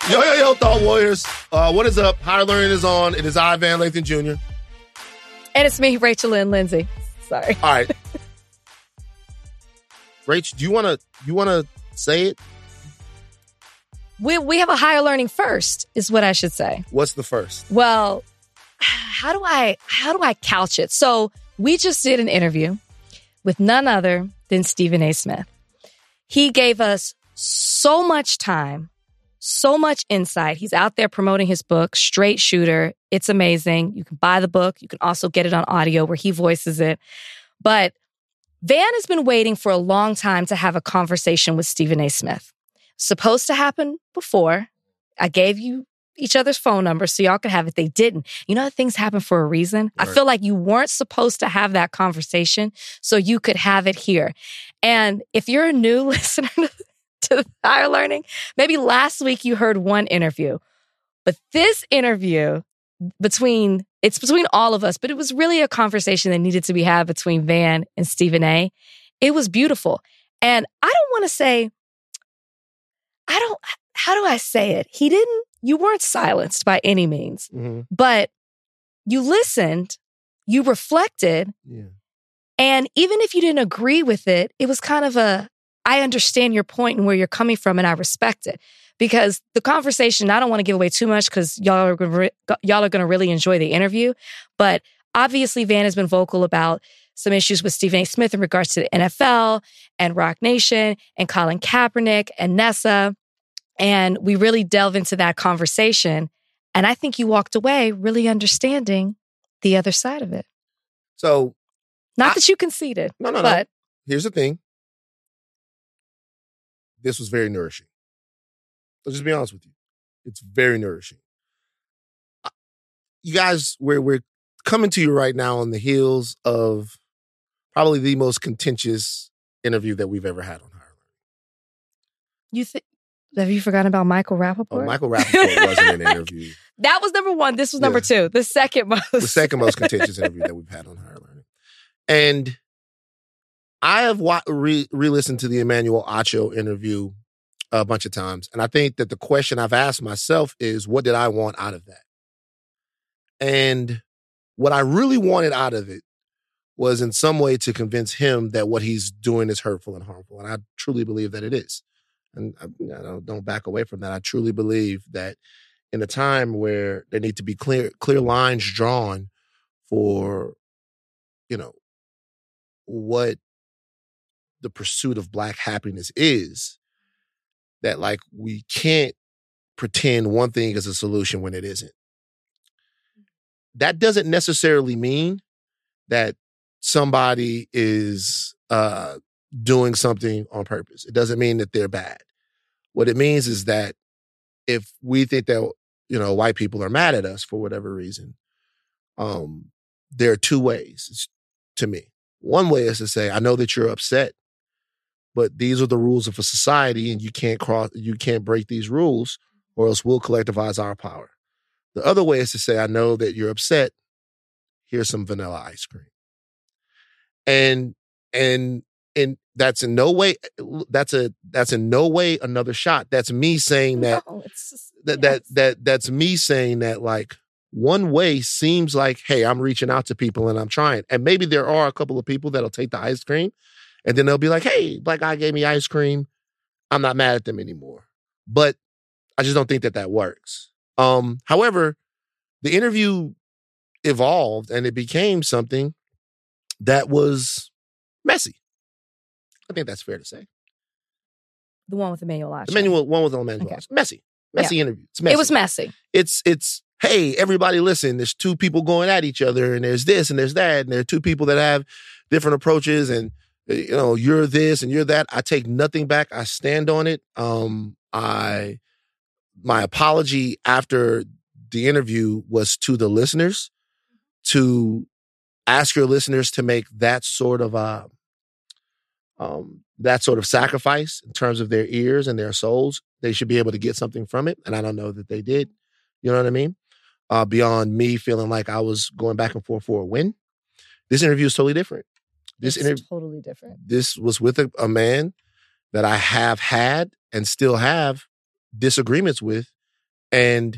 Yo, Thought Warriors. What is up? Higher Learning is on. It is I, Van Lathan Jr. And it's me, Rachel Lynn Lindsay. Sorry. All right. Rach, do you wanna say it? We have a higher learning first, is what I should say. What's the first? Well, how do I couch it? So we just did an interview with none other than Stephen A. Smith. He gave us so much time, so much insight. He's out there promoting his book, Straight Shooter. It's amazing. You can buy the book. You can also get it on audio where he voices it. But Van has been waiting for a long time to have a conversation with Stephen A. Smith. Supposed to happen before. I gave you each other's phone numbers so y'all could have it. They didn't. You know that things happen for a reason? Right. I feel like you weren't supposed to have that conversation so you could have it here. And if you're a new listener to Higher Learning, maybe last week you heard one interview. But this interview, between all of us, but it was really a conversation that needed to be had between Van and Stephen A. It was beautiful. And I don't want to say, how do I say it? You weren't silenced by any means, but you listened, you reflected, and even if you didn't agree with it, it was kind of I understand your point and where you're coming from, and I respect it. Because the conversation, I don't want to give away too much because y'all are going to really enjoy the interview, but obviously Van has been vocal about some issues with Stephen A. Smith in regards to the NFL and Rock Nation and Colin Kaepernick and Nessa. And we really delve into that conversation. And I think you walked away really understanding the other side of it. So, not that you conceded. No. Here's the thing. This was very nourishing. Let's just be honest with you. It's very nourishing. You guys, we're coming to you right now on the heels of probably the most contentious interview that we've ever had on Higher Learning. Have you forgotten about Michael Rappaport? Oh, Michael Rappaport wasn't an interview. That was number one. This was number two. The second most contentious interview that we've had on Higher Learning. And I have re-listened to the Emmanuel Acho interview a bunch of times. And I think that the question I've asked myself is, what did I want out of that? And what I really wanted out of it was in some way to convince him that what he's doing is hurtful and harmful. And I truly believe that it is. And I don't back away from that. I truly believe that in a time where there need to be clear lines drawn for, what the pursuit of Black happiness is, that we can't pretend one thing is a solution when it isn't. That doesn't necessarily mean that somebody is doing something on purpose. It doesn't mean that they're bad. What it means is that if we think that, white people are mad at us for whatever reason, there are two ways to me. One way is to say, I know that you're upset, but these are the rules of a society and you can't break these rules or else we'll collectivize our power. The other way is to say, I know that you're upset. Here's some vanilla ice cream. And that's in no way another shot. That's me saying that that's me saying that one way seems like, hey, I'm reaching out to people and I'm trying. And maybe there are a couple of people that'll take the ice cream and then they'll be like, hey, Black guy gave me ice cream. I'm not mad at them anymore. But I just don't think that works. However, the interview evolved and it became something that was messy. I think that's fair to say. The one with Emmanuel Acho. The one with Emmanuel Acho. Messy interview. It's messy. It was messy. It's hey, everybody listen, there's two people going at each other and there's this and there's that and there are two people that have different approaches and you're this and you're that. I take nothing back. I stand on it. My apology after the interview was to the listeners, to ask your listeners to make that sort of sacrifice in terms of their ears and their souls. They should be able to get something from it. And I don't know that they did. You know what I mean? Beyond me feeling like I was going back and forth for a win. This interview is totally different. Totally different. This was with a man that I have had and still have disagreements with And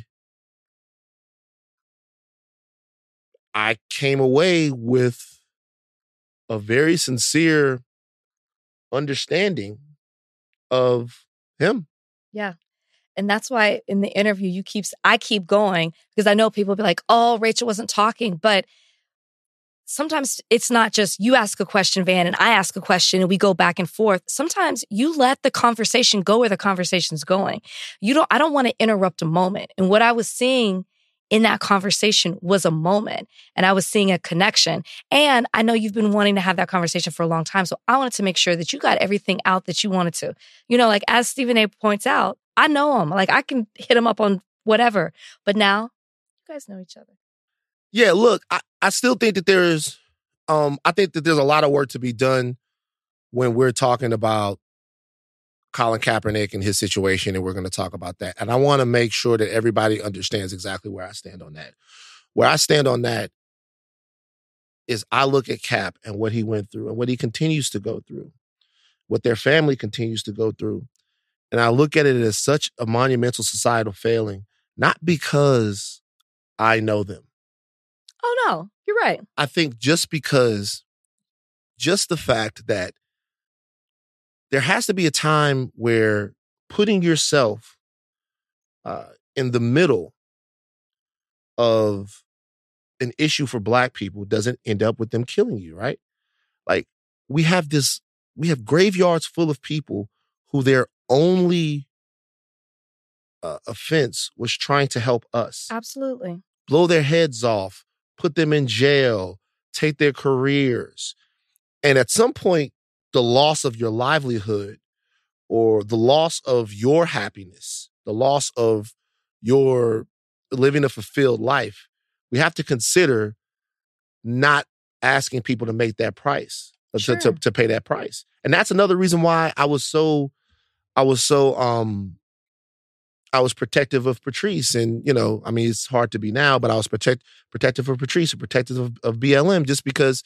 I came away with a very sincere understanding of him. Yeah. And that's why in the interview, I keep going because I know people will be like, oh, Rachel wasn't talking. But sometimes it's not just you ask a question, Van, and I ask a question and we go back and forth. Sometimes you let the conversation go where the conversation's going. I don't want to interrupt a moment. And what I was seeing in that conversation was a moment, and I was seeing a connection. And I know you've been wanting to have that conversation for a long time. So I wanted to make sure that you got everything out that you wanted to. Like as Stephen A. points out, I know him. Like I can hit him up on whatever. But now you guys know each other. Yeah, look, I still think that there's a lot of work to be done when we're talking about Colin Kaepernick and his situation, and we're going to talk about that. And I want to make sure that everybody understands exactly where I stand on that. Where I stand on that is I look at Cap and what he went through and what he continues to go through, what their family continues to go through. And I look at it as such a monumental societal failing, not because I know them. Oh, no, you're right. I think just the fact that there has to be a time where putting yourself in the middle of an issue for Black people doesn't end up with them killing you, right? Like we have graveyards full of people who their only offense was trying to help us. Absolutely. Blow their heads off, put them in jail, take their careers. And at some point, the loss of your livelihood or the loss of your happiness, the loss of your living a fulfilled life, we have to consider not asking people to make that price, sure. to pay that price. And that's another reason why I was protective of Patrice. And, it's hard to be now, but I was protective of Patrice and protective of BLM just because,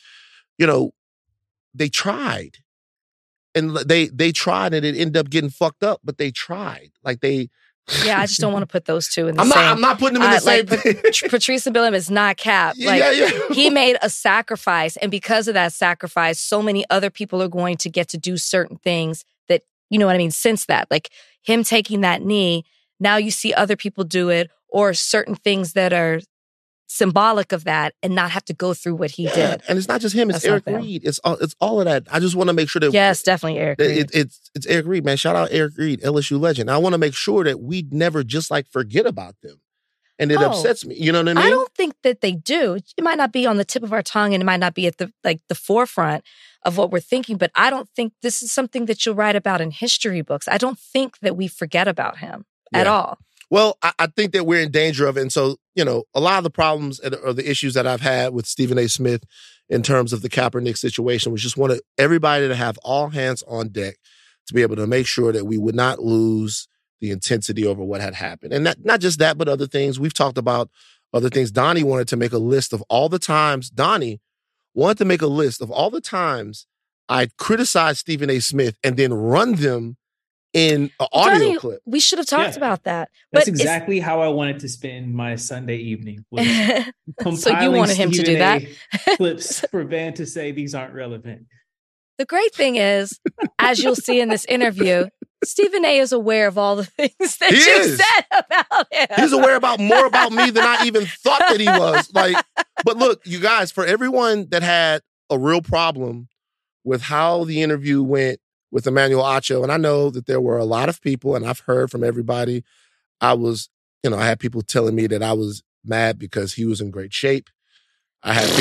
they tried. And they tried and it ended up getting fucked up, but they tried. Like they... Yeah, I just don't want to put those two in the same... I'm not putting them in the same thing. Patrice and BLM is not Cap. He made a sacrifice. And because of that sacrifice, so many other people are going to get to do certain things that, since that. Like him taking that knee, now you see other people do it or certain things that are symbolic of that and not have to go through what he did. And it's not just him, it's Eric Reed. It's all of that. I just want to make sure that... Yes, definitely Eric Reed. It's Eric Reed, man. Shout out Eric Reed, LSU legend. I want to make sure that we never just forget about them. And it upsets me. You know what I mean? I don't think that they do. It might not be on the tip of our tongue and it might not be at the forefront of what we're thinking, but I don't think this is something that you'll write about in history books. I don't think that we forget about him at all. Well, I think that we're in danger of it. And so, a lot of the problems or the issues that I've had with Stephen A. Smith in terms of the Kaepernick situation was just wanted everybody to have all hands on deck to be able to make sure that we would not lose the intensity over what had happened. And not just that, but other things. We've talked about other things. Donnie wanted to make a list of all the times. Donnie wanted to make a list of all the times I criticized Stephen A. Smith and then run them in an audio clip. We should have talked about that. That's exactly how I wanted to spend my Sunday evening. So you wanted him to do that? Clips for Van to say these aren't relevant. The great thing is, as you'll see in this interview, Stephen A. is aware of all the things that you said about him. He's aware more about me than I even thought that he was. But look, you guys, for everyone that had a real problem with how the interview went with Emmanuel Acho, and I know that there were a lot of people, and I've heard from everybody, I had people telling me that I was mad because he was in great shape. I had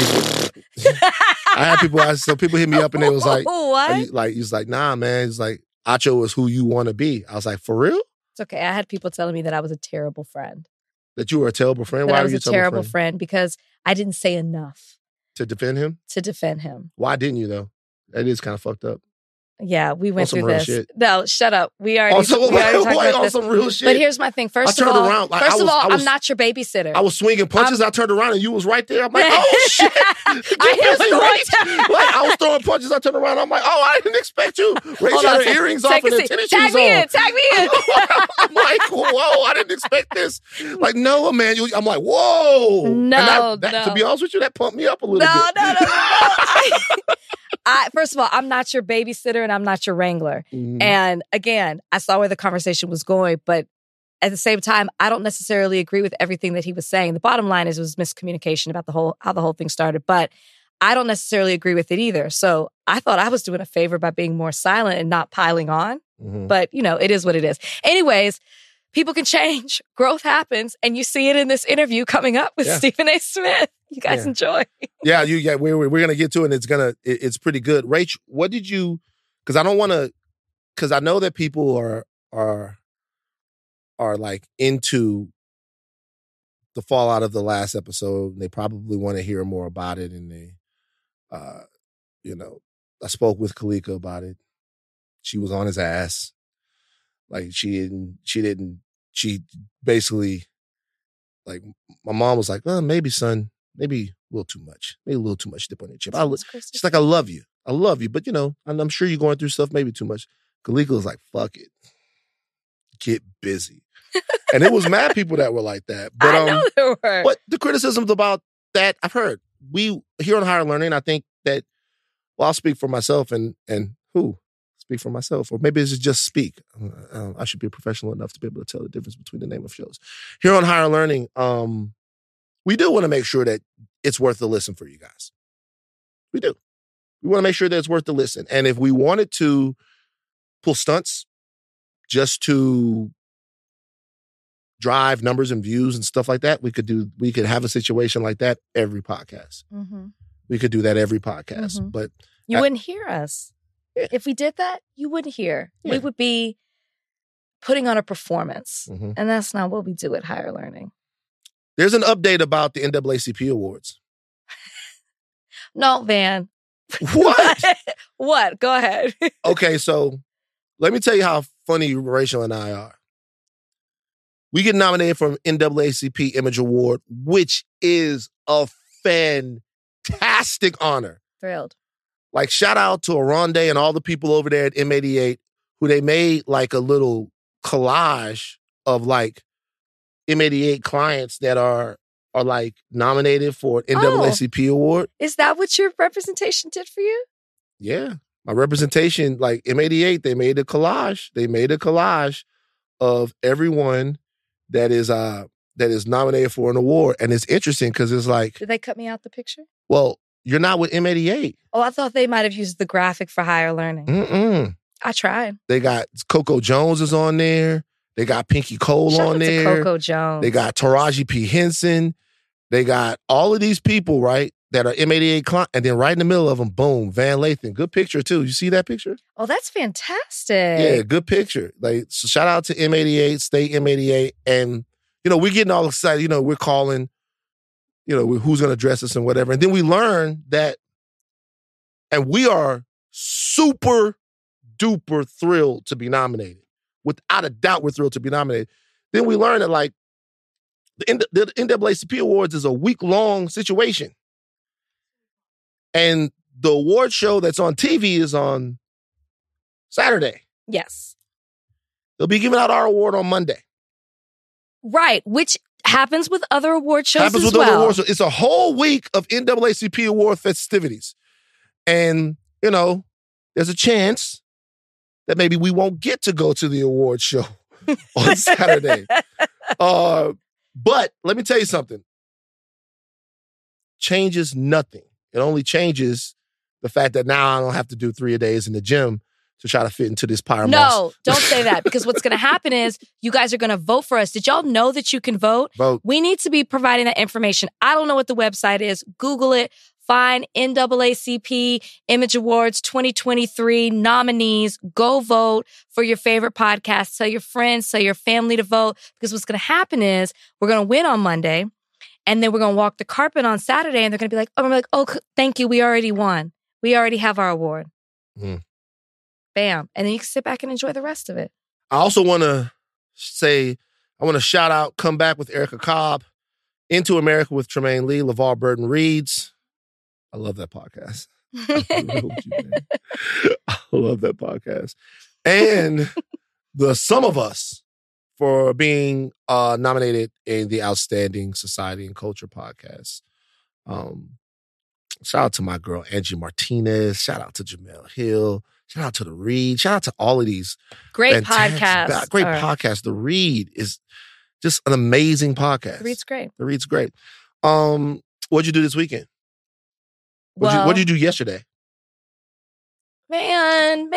people, so people hit me up and they was like, what? He's like, nah, man. He's like, Acho is who you want to be. I was like, for real? It's okay. I had people telling me that I was a terrible friend. That you were a terrible friend? Why were you a terrible friend? Because I didn't say enough. To defend him? To defend him. Why didn't you, though? That is kind of fucked up. Yeah, we went through this. Shit. No, shut up. We already talked about this. Some real shit. But here's my thing. First of all, I'm not your babysitter. I was swinging punches. I turned around and you was right there. I'm like, oh shit! I was throwing punches. I turned around. I'm like, oh, I didn't expect you. Rachel had her earrings off and her tennis shoes on. Tag me in. I'm like, whoa, I didn't expect this. Like, no, man. I'm like, whoa. No, no. To be honest with you, that pumped me up a little bit. No. First of all, I'm not your babysitter and I'm not your wrangler. Mhm. And again, I saw where the conversation was going, but at the same time, I don't necessarily agree with everything that he was saying. The bottom line is it was miscommunication about how the whole thing started, but I don't necessarily agree with it either. So I thought I was doing a favor by being more silent and not piling on. Mhm. But, it is what it is. Anyways, people can change. Growth happens. And you see it in this interview coming up with Stephen A. Smith. You guys enjoy. Yeah, we're going to get to it, and it's pretty good. Rach, what did you, because I know that people are like into the fallout of the last episode, and they probably want to hear more about it, and they, I spoke with Kalika about it. She was on his ass. Like she basically, like, my mom was like, oh, maybe son, maybe a little too much. Maybe a little too much dip on your chip. She's like, I love you. But I'm sure you're going through stuff maybe too much. Kalika was like, fuck it. Get busy. And it was mad people that were like that. But I know there were. But the criticisms about that, I've heard. We here on Higher Learning, I think that, I'll speak for myself and who? Speak for myself. Or maybe it's just speak. I should be a professional enough to be able to tell the difference between the name of shows. Here on Higher Learning, we do want to make sure that it's worth the listen for you guys. We do. We want to make sure that it's worth the listen. And if we wanted to pull stunts just to drive numbers and views and stuff like that, we could have a situation like that every podcast. Mm-hmm. We could do that every podcast. Mm-hmm. But you wouldn't hear us. Yeah. If we did that, you wouldn't hear. Yeah. We would be putting on a performance. Mm-hmm. And that's not what we do at Higher Learning. There's an update about the NAACP Awards. No, Van. What? What? Go ahead. Okay, so let me tell you how funny Rachel and I are. We get nominated for an NAACP Image Award, which is a fantastic honor. Thrilled. Like, shout out to Aronde and all the people over there at M88 who they made like a little collage of like M88 clients that are like nominated for an NAACP award. Is that what your representation did for you? Yeah. My representation, like M88, they made a collage. They made a collage of everyone that is nominated for an award. And it's interesting because it's like... Did they cut me out the picture? Well, you're not with M88. Oh, I thought they might have used the graphic for Higher Learning. Mm-mm. I tried. They got Coco Jones is on there. They got Pinky Cole on there. Shout out to Coco Jones. They got Taraji P. Henson. They got all of these people, right, that are M88 clients. And then right in the middle of them, boom, Van Lathan. Good picture, too. You see that picture? Oh, that's fantastic. Yeah, good picture. Like, so shout out to M88, Stay M88. And, we're getting all excited. We're calling, who's going to dress us and whatever. And then we learn that, and we are super duper thrilled to be nominated. Without a doubt, we're thrilled to be nominated. Then we learn that, like, the NAACP Awards is a week-long situation. And the award show that's on TV is on Saturday. Yes. They'll be giving out our award on Monday. Right, which happens with other award shows happens as with well. Other award shows. It's a whole week of NAACP award festivities. And, there's a chance that maybe we won't get to go to the award show on Saturday. But let me tell you something. Changes nothing. It only changes the fact that now I don't have to do 3 a days in the gym to try to fit into this pyre No, monster. Don't say that, because what's going to happen is you guys are going to vote for us. Did y'all know that you can vote? Vote. We need to be providing that information. I don't know what the website is. Google it. Find NAACP Image Awards 2023 nominees. Go vote for your favorite podcast. Tell your friends, tell your family to vote. Because what's going to happen is we're going to win on Monday, and then we're going to walk the carpet on Saturday, and they're going to be like, oh, thank you. We already won. We already have our award. Mm. Bam. And then you can sit back and enjoy the rest of it. I also want to shout out Come Back with Erica Cobb, Into America with Tremaine Lee, LeVar Burton Reads. I love that podcast. I love that podcast. And the Some of Us for being nominated in the Outstanding Society and Culture podcast. Shout out to my girl, Angie Martinez. Shout out to Jamel Hill. Shout out to The Read. Shout out to all of these. Great podcast. Great podcast. The Read is just an amazing podcast. The Read's great. The Read's great. What'd you do this weekend? What did you do yesterday? Man.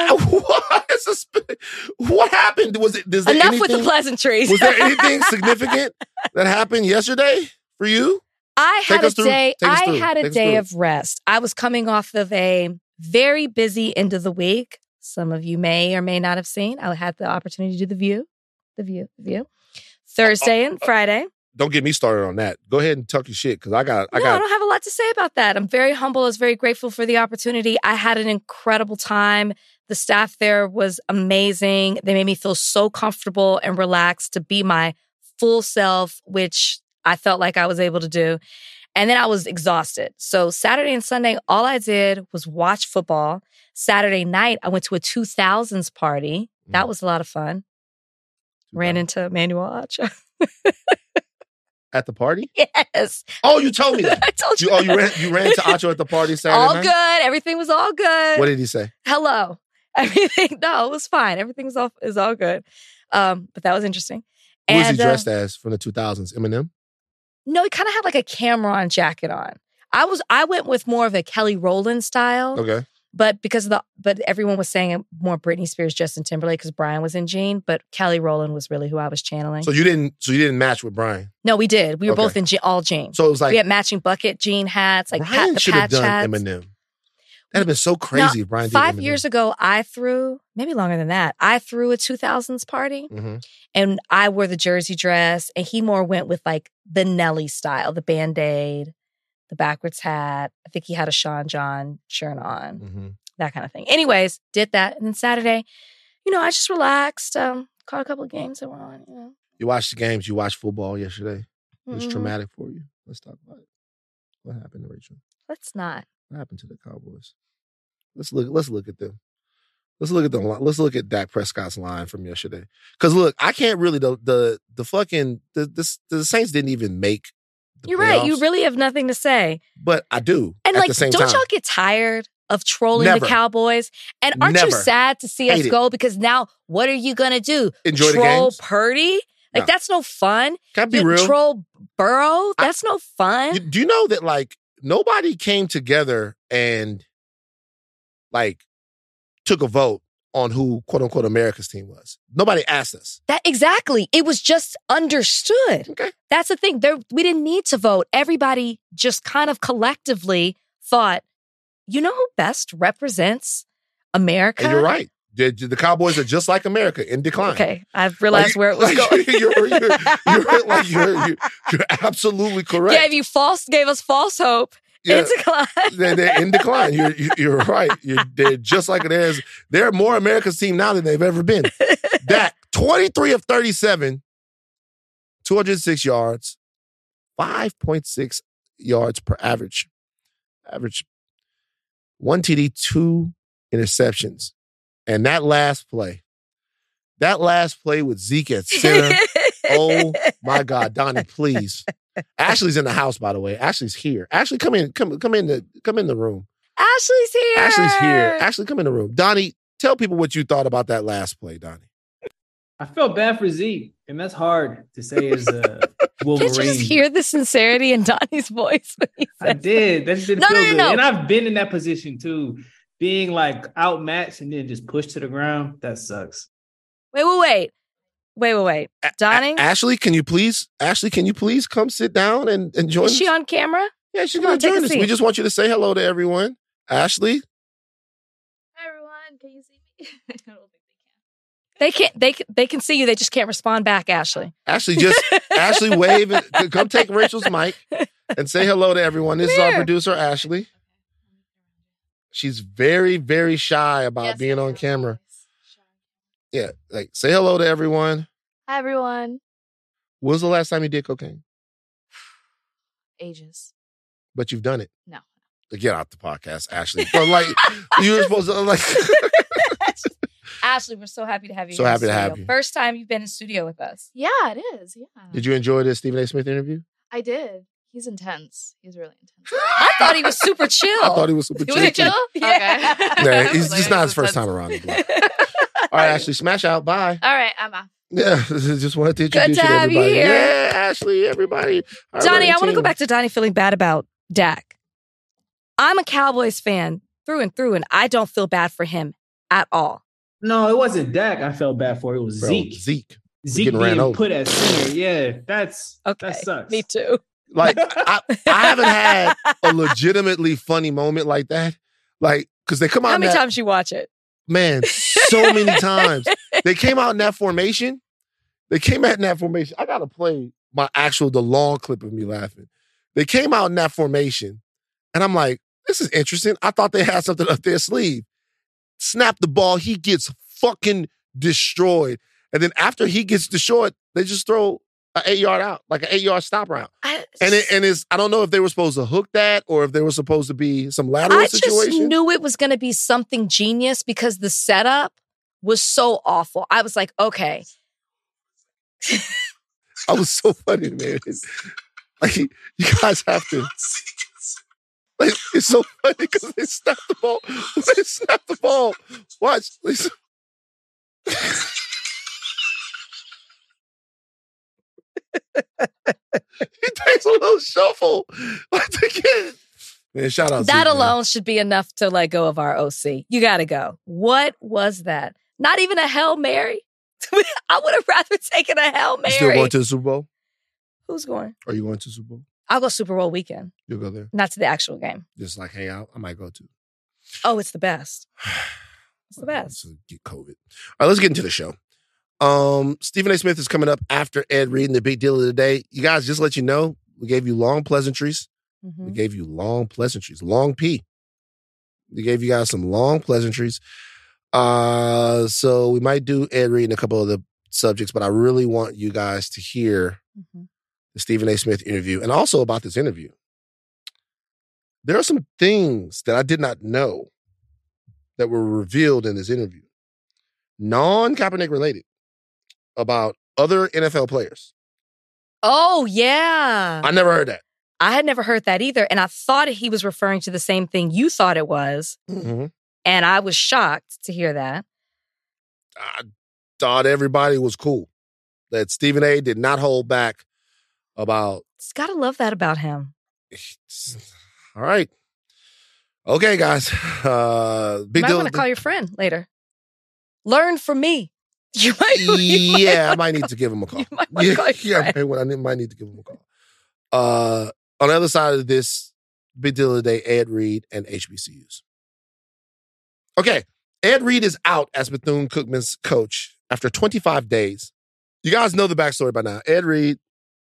What happened? Was there enough with the pleasantries? Was there anything significant that happened yesterday for you? I had a day of rest. I was coming off of a very busy end of the week. Some of you may or may not have seen. I had the opportunity to do The View. Thursday and Friday. Don't get me started on that. Go ahead and talk your shit because I don't have a lot to say about that. I'm very humble. I was very grateful for the opportunity. I had an incredible time. The staff there was amazing. They made me feel so comfortable and relaxed to be my full self, which I felt like I was able to do. And then I was exhausted. So Saturday and Sunday, all I did was watch football. Saturday night, I went to a 2000s party. That was a lot of fun. Ran into Manuel Acho. At the party? Yes. Oh, you told me that. I told you. You ran to Acho at the party Saturday night? All good. Everything was all good. What did he say? Hello. Everything. No, it was fine. Everything was all good. But that was interesting. Who was he dressed as from the 2000s? Eminem? No, he kind of had like a Cameron jacket on. I went with more of a Kelly Rowland style. Okay. But but everyone was saying more Britney Spears, Justin Timberlake because Brian was in jean. But Kelly Rowland was really who I was channeling. So you didn't match with Brian? No, we did. We were both in all jean. So it was like we had matching bucket jean hats, like Brian should have done hats. Eminem. That'd have been so crazy if Brian did 5 Eminem. years ago, I threw, maybe longer than that, I threw a 2000s party. Mm-hmm. And I wore the jersey dress. And he more went with like the Nelly style, the Band-Aid, the backwards hat. I think he had a Sean John shirt on. Mm-hmm. That kind of thing. Anyways, did that. And then Saturday, I just relaxed, caught a couple of games that were on, You watched the games. You watched football yesterday. It was traumatic for you. Let's talk about it. What happened to Rachel? Let's not. What happened to the Cowboys? Let's look at them. Let's look at Dak Prescott's line from yesterday. Because look, I can't really the Saints didn't even make the You're playoffs, right. You really have nothing to say. But I do. And at the same don't time. y'all get tired of trolling Never. the Cowboys? And aren't you sad to see us go? Because now what are you gonna do? Enjoy troll the games? Purdy? Like that's no fun. Can I be real? Troll Burrow? That's no fun. Do you know that nobody came together and took a vote on who quote unquote America's team was? Nobody asked us. That exactly. It was just understood. Okay. That's the thing. We didn't need to vote. Everybody just kind of collectively thought, you know who best represents America? And you're right. The Cowboys are just like America, in decline. Okay, I've realized where it was going. You're absolutely correct. Gave us false hope. Yeah. In decline. They're in decline. You're right. They're just like it is. They're more America's team now than they've ever been. Dak, 23 of 37, 206 yards, 5.6 yards per average. One TD, 2 interceptions. And that last play with Zeke at center. Oh my God, Donnie, please. Ashley's in the house, by the way. Ashley's here. Ashley, come in the room. Ashley's here. Ashley, come in the room. Donnie, tell people what you thought about that last play, Donnie. I felt bad for Zeke, and that's hard to say as a Wolverine. Can't you just hear the sincerity in Donnie's voice when he says I did. That didn't feel good. No. And I've been in that position too. Being outmatched and then just pushed to the ground, that sucks. Wait. Donnie? Ashley, can you please come sit down and join us? Is she on camera? Yeah, she's going to join us. We just want you to say hello to everyone. Ashley? Hi, everyone. Can you see me? I don't think they can. They can see you. They just can't respond back, Ashley. Ashley, wave and come take Rachel's mic and say hello to everyone. This is our producer, Ashley. She's very, very shy about being on camera. Yeah, say hello to everyone. Hi, everyone. When was the last time you did cocaine? Ages. But you've done it. No. Get out the podcast, Ashley. But you were supposed to Ashley, we're so happy to have you So here in happy to studio. have you. First time you've been in studio with us. Yeah, it is. Yeah. Did you enjoy this Stephen A. Smith interview? I did. He's intense. He's really intense. I thought he was super chill. I thought he was super Was he chill. chill? Yeah. Okay. Yeah, he's Like, just not his intense. first time around the block. All right, Ashley, smash out. Bye. All right, I'm off. Yeah, just wanted to Good introduce to you to have you everybody. here. Yeah, Ashley, everybody. Donnie, I want to go back to Donnie feeling bad about Dak. I'm a Cowboys fan through, and I don't feel bad for him at all. No, it wasn't Dak I felt bad for. It was Zeke. Zeke. Zeke getting ran being over. put at center. Yeah, Okay, that sucks. me too. Like, I haven't had a legitimately funny moment like that. Like, because they come out How in many that, times you watch it? man, so many times. They came out in that formation. I got to play the long clip of me laughing. They came out in that formation, and I'm like, this is interesting. I thought they had something up their sleeve. Snap the ball. He gets fucking destroyed. And then after he gets destroyed, they just throw an 8-yard out, like an 8-yard stop route. I don't know if they were supposed to hook that or if they were supposed to be some lateral situation. Just knew it was going to be something genius because the setup was so awful. I was like, okay. I was so funny, man. Like, you guys have to. Like, it's so funny because they snapped the ball. They snapped the ball. Watch. Listen. He takes a little shuffle. Like the kid. Man, shout out. That Zeke, alone should be enough to let go of our OC. You got to go. What was that? Not even a Hail Mary? I would have rather taken a Hail Man. Mary. You still going to the Super Bowl? Who's going? Are you going to the Super Bowl? I'll go Super Bowl weekend. You'll go there? Not to the actual game. Just like hang out? I might go to. Oh, it's the best. It's the best. So get COVID. All right, let's get into the show. Stephen A. Smith is coming up after Ed Reed and the big deal of the day. You guys, just let you know, we gave you long pleasantries. Mm-hmm. We gave you long pleasantries. Long P. We gave you guys some long pleasantries. So we might do Ed Reed and a couple of the subjects, but I really want you guys to hear the Stephen A. Smith interview and also about this interview. There are some things that I did not know that were revealed in this interview, non-Kaepernick related, about other NFL players. Oh, yeah. I never heard that. I had never heard that either. And I thought he was referring to the same thing you thought it was. Mm-hmm. And I was shocked to hear that. I thought everybody was cool. That Stephen A. did not hold back about. Just gotta love that about him. All right. Okay, guys. Big You might deal. want to call your friend later. Learn from me. You might. Yeah, I might need to give him a call. You might want to call your friend. I might need to give him a call. On the other side of this, big deal of the day, Ed Reed and HBCUs. Okay, Ed Reed is out as Bethune-Cookman's coach after 25 days. You guys know the backstory by now. Ed Reed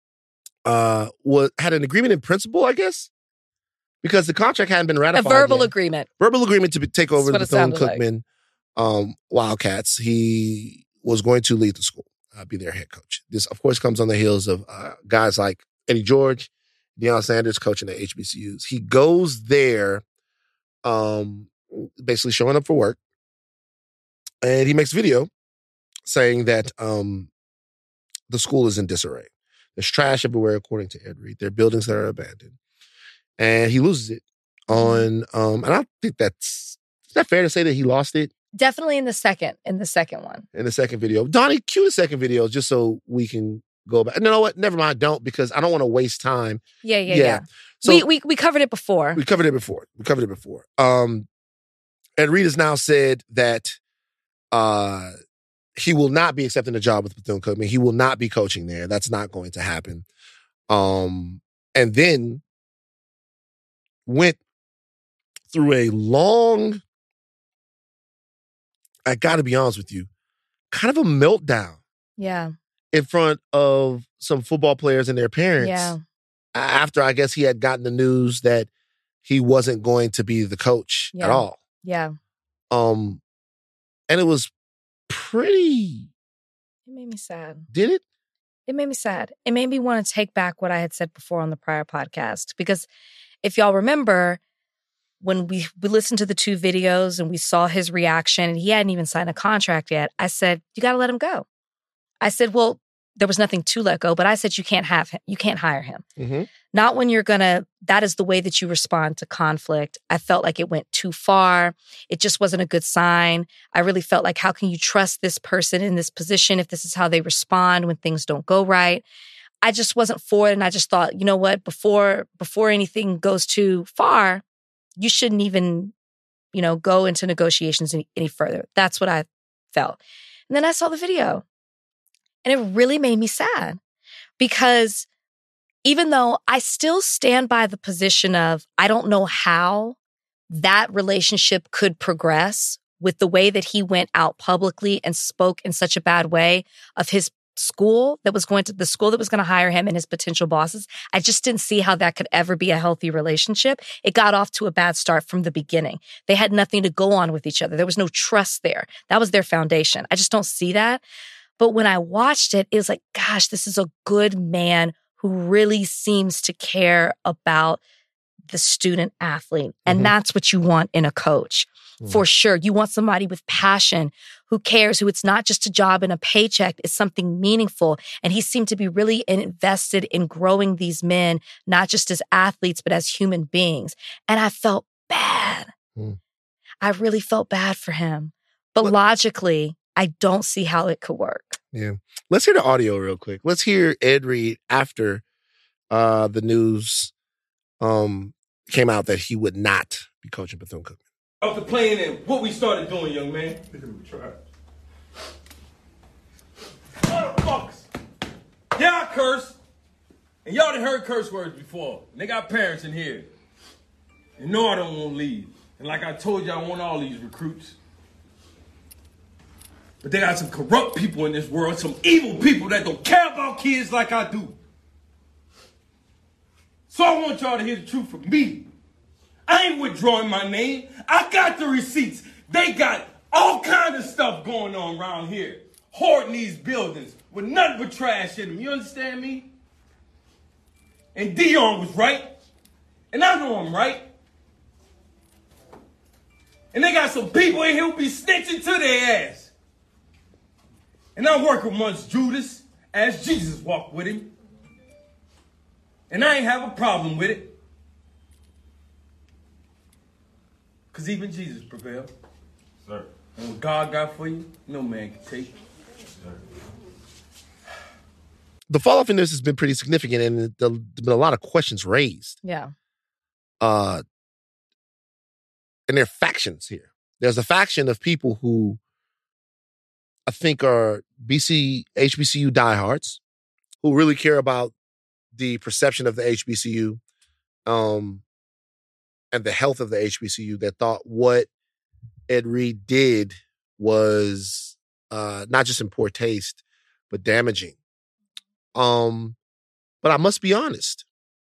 had an agreement in principle, I guess, because the contract hadn't been ratified. A verbal yet. agreement. Verbal agreement to take over the That's what it sounded Bethune-Cookman Wildcats. He was going to lead the school, be their head coach. This, of course, comes on the heels of guys like Eddie George, Deion Sanders coaching at HBCUs. He goes there basically showing up for work, and he makes a video saying that the school is in disarray. There's trash everywhere, according to Ed Reed. There are buildings that are abandoned. And he loses it on, and I think is that fair to say that he lost it? Definitely in the second one. In the second video. Donnie, cue the second video just so we can go back. You know what? Never mind. Don't, because I don't want to waste time. Yeah. So we covered it before. We covered it before. Ed Reed has now said that he will not be accepting a job with Bethune-Cookman. He will not be coaching there. That's not going to happen. And then went through a long, I got to be honest with you, kind of a meltdown. Yeah. In front of some football players and their parents. Yeah. After, I guess, he had gotten the news that he wasn't going to be the coach at all. Yeah. And it was pretty. It made me sad. Did it? It made me sad. It made me want to take back what I had said before on the prior podcast. Because if y'all remember, when we listened to the 2 videos and we saw his reaction, and he hadn't even signed a contract yet, I said, you got to let him go. I said, well, there was nothing to let go, but I said, you can't have him. You can't hire him. Mm-hmm. Not when you're that is the way that you respond to conflict. I felt like it went too far. It just wasn't a good sign. I really felt like, how can you trust this person in this position if this is how they respond when things don't go right? I just wasn't for it. And I just thought, you know what, before anything goes too far, you shouldn't even, go into negotiations any further. That's what I felt. And then I saw the video and it really made me sad because even though I still stand by the position of, I don't know how that relationship could progress with the way that he went out publicly and spoke in such a bad way of his school that was going to hire him and his potential bosses. I just didn't see how that could ever be a healthy relationship. It got off to a bad start from the beginning. They had nothing to go on with each other. There was no trust there. That was their foundation. I just don't see that. But when I watched it, it was like, gosh, this is a good man who really seems to care about the student athlete. And that's what you want in a coach. For sure. You want somebody with passion, who cares, who it's not just a job and a paycheck, it's something meaningful. And he seemed to be really invested in growing these men, not just as athletes, but as human beings. And I felt bad. I really felt bad for him. But logically, I don't see how it could work. Yeah. Let's hear the audio real quick. Let's hear Ed Reed after the news came out that he would not be coaching Bethune-Cookman. After playing and what we started doing, young man. Motherfuckers. Yeah, I curse. And y'all done heard curse words before. And they got parents in here. You know I don't want to leave. And like I told you, I want all these recruits. But they got some corrupt people in this world, some evil people that don't care about kids like I do. So I want y'all to hear the truth from me. I ain't withdrawing my name. I got the receipts. They got all kinds of stuff going on around here. Hoarding these buildings with nothing but trash in them. You understand me? And Dion was right. And I know I'm right. And they got some people in here who be snitching to their ass. And I work amongst Judas as Jesus walked with him. And I ain't have a problem with it. Because even Jesus prevailed. Sir. And what God got for you, no man can take it. Sir. The fall off in this has been pretty significant, and there's been a lot of questions raised. Yeah. And there are factions here. There's a faction of people who I think are HBCU diehards who really care about the perception of the HBCU and the health of the HBCU, that thought what Ed Reed did was not just in poor taste, but damaging. But I must be honest.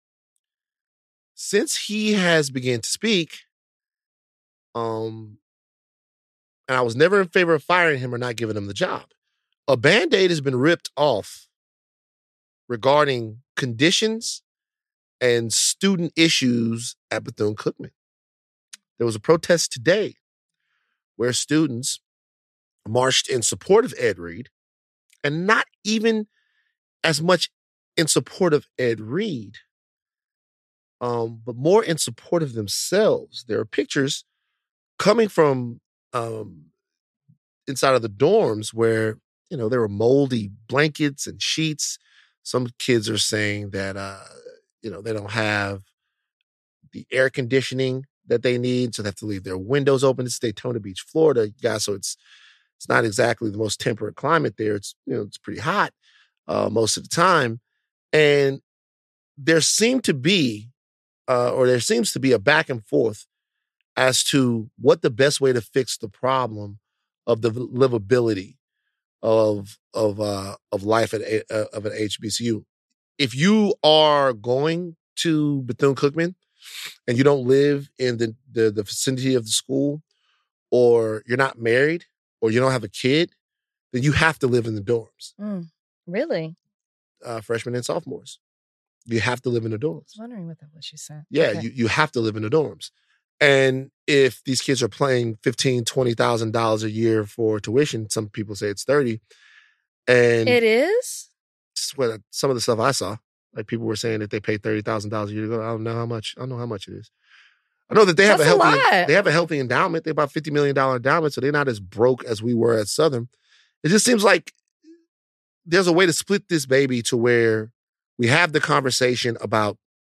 Since he has begun to speak, and I was never in favor of firing him or not giving him the job, a Band-Aid has been ripped off regarding conditions and student issues at Bethune-Cookman. There was a protest today where students marched in support of Ed Reed, and not even as much in support of Ed Reed, but more in support of themselves. There are pictures coming from inside of the dorms where, there were moldy blankets and sheets. Some kids are saying that, they don't have the air conditioning that they need, so they have to leave their windows open. It's Daytona Beach, Florida, guys. So it's not exactly the most temperate climate there. It's, it's pretty hot most of the time. And there seems to be a back and forth as to what the best way to fix the problem of the livability of life of an HBCU. If you are going to Bethune-Cookman and you don't live in the vicinity of the school, or you're not married, or you don't have a kid, then you have to live in the dorms. Really? Freshmen and sophomores. You have to live in the dorms. I was wondering what that was you said. Yeah, okay. you have to live in the dorms. And if these kids are paying $15,000, $20,000 a year for tuition, some people say it's 30. And It is? what some of the stuff I saw, like people were saying that they pay $30,000 a year to go. I don't know how much. I don't know how much it is. I know that they have That's a a healthy. lot. They have a healthy endowment. They have about $50 million endowment, so they're not as broke as we were at Southern. It just seems like there's a way to split this baby to where we have the conversation about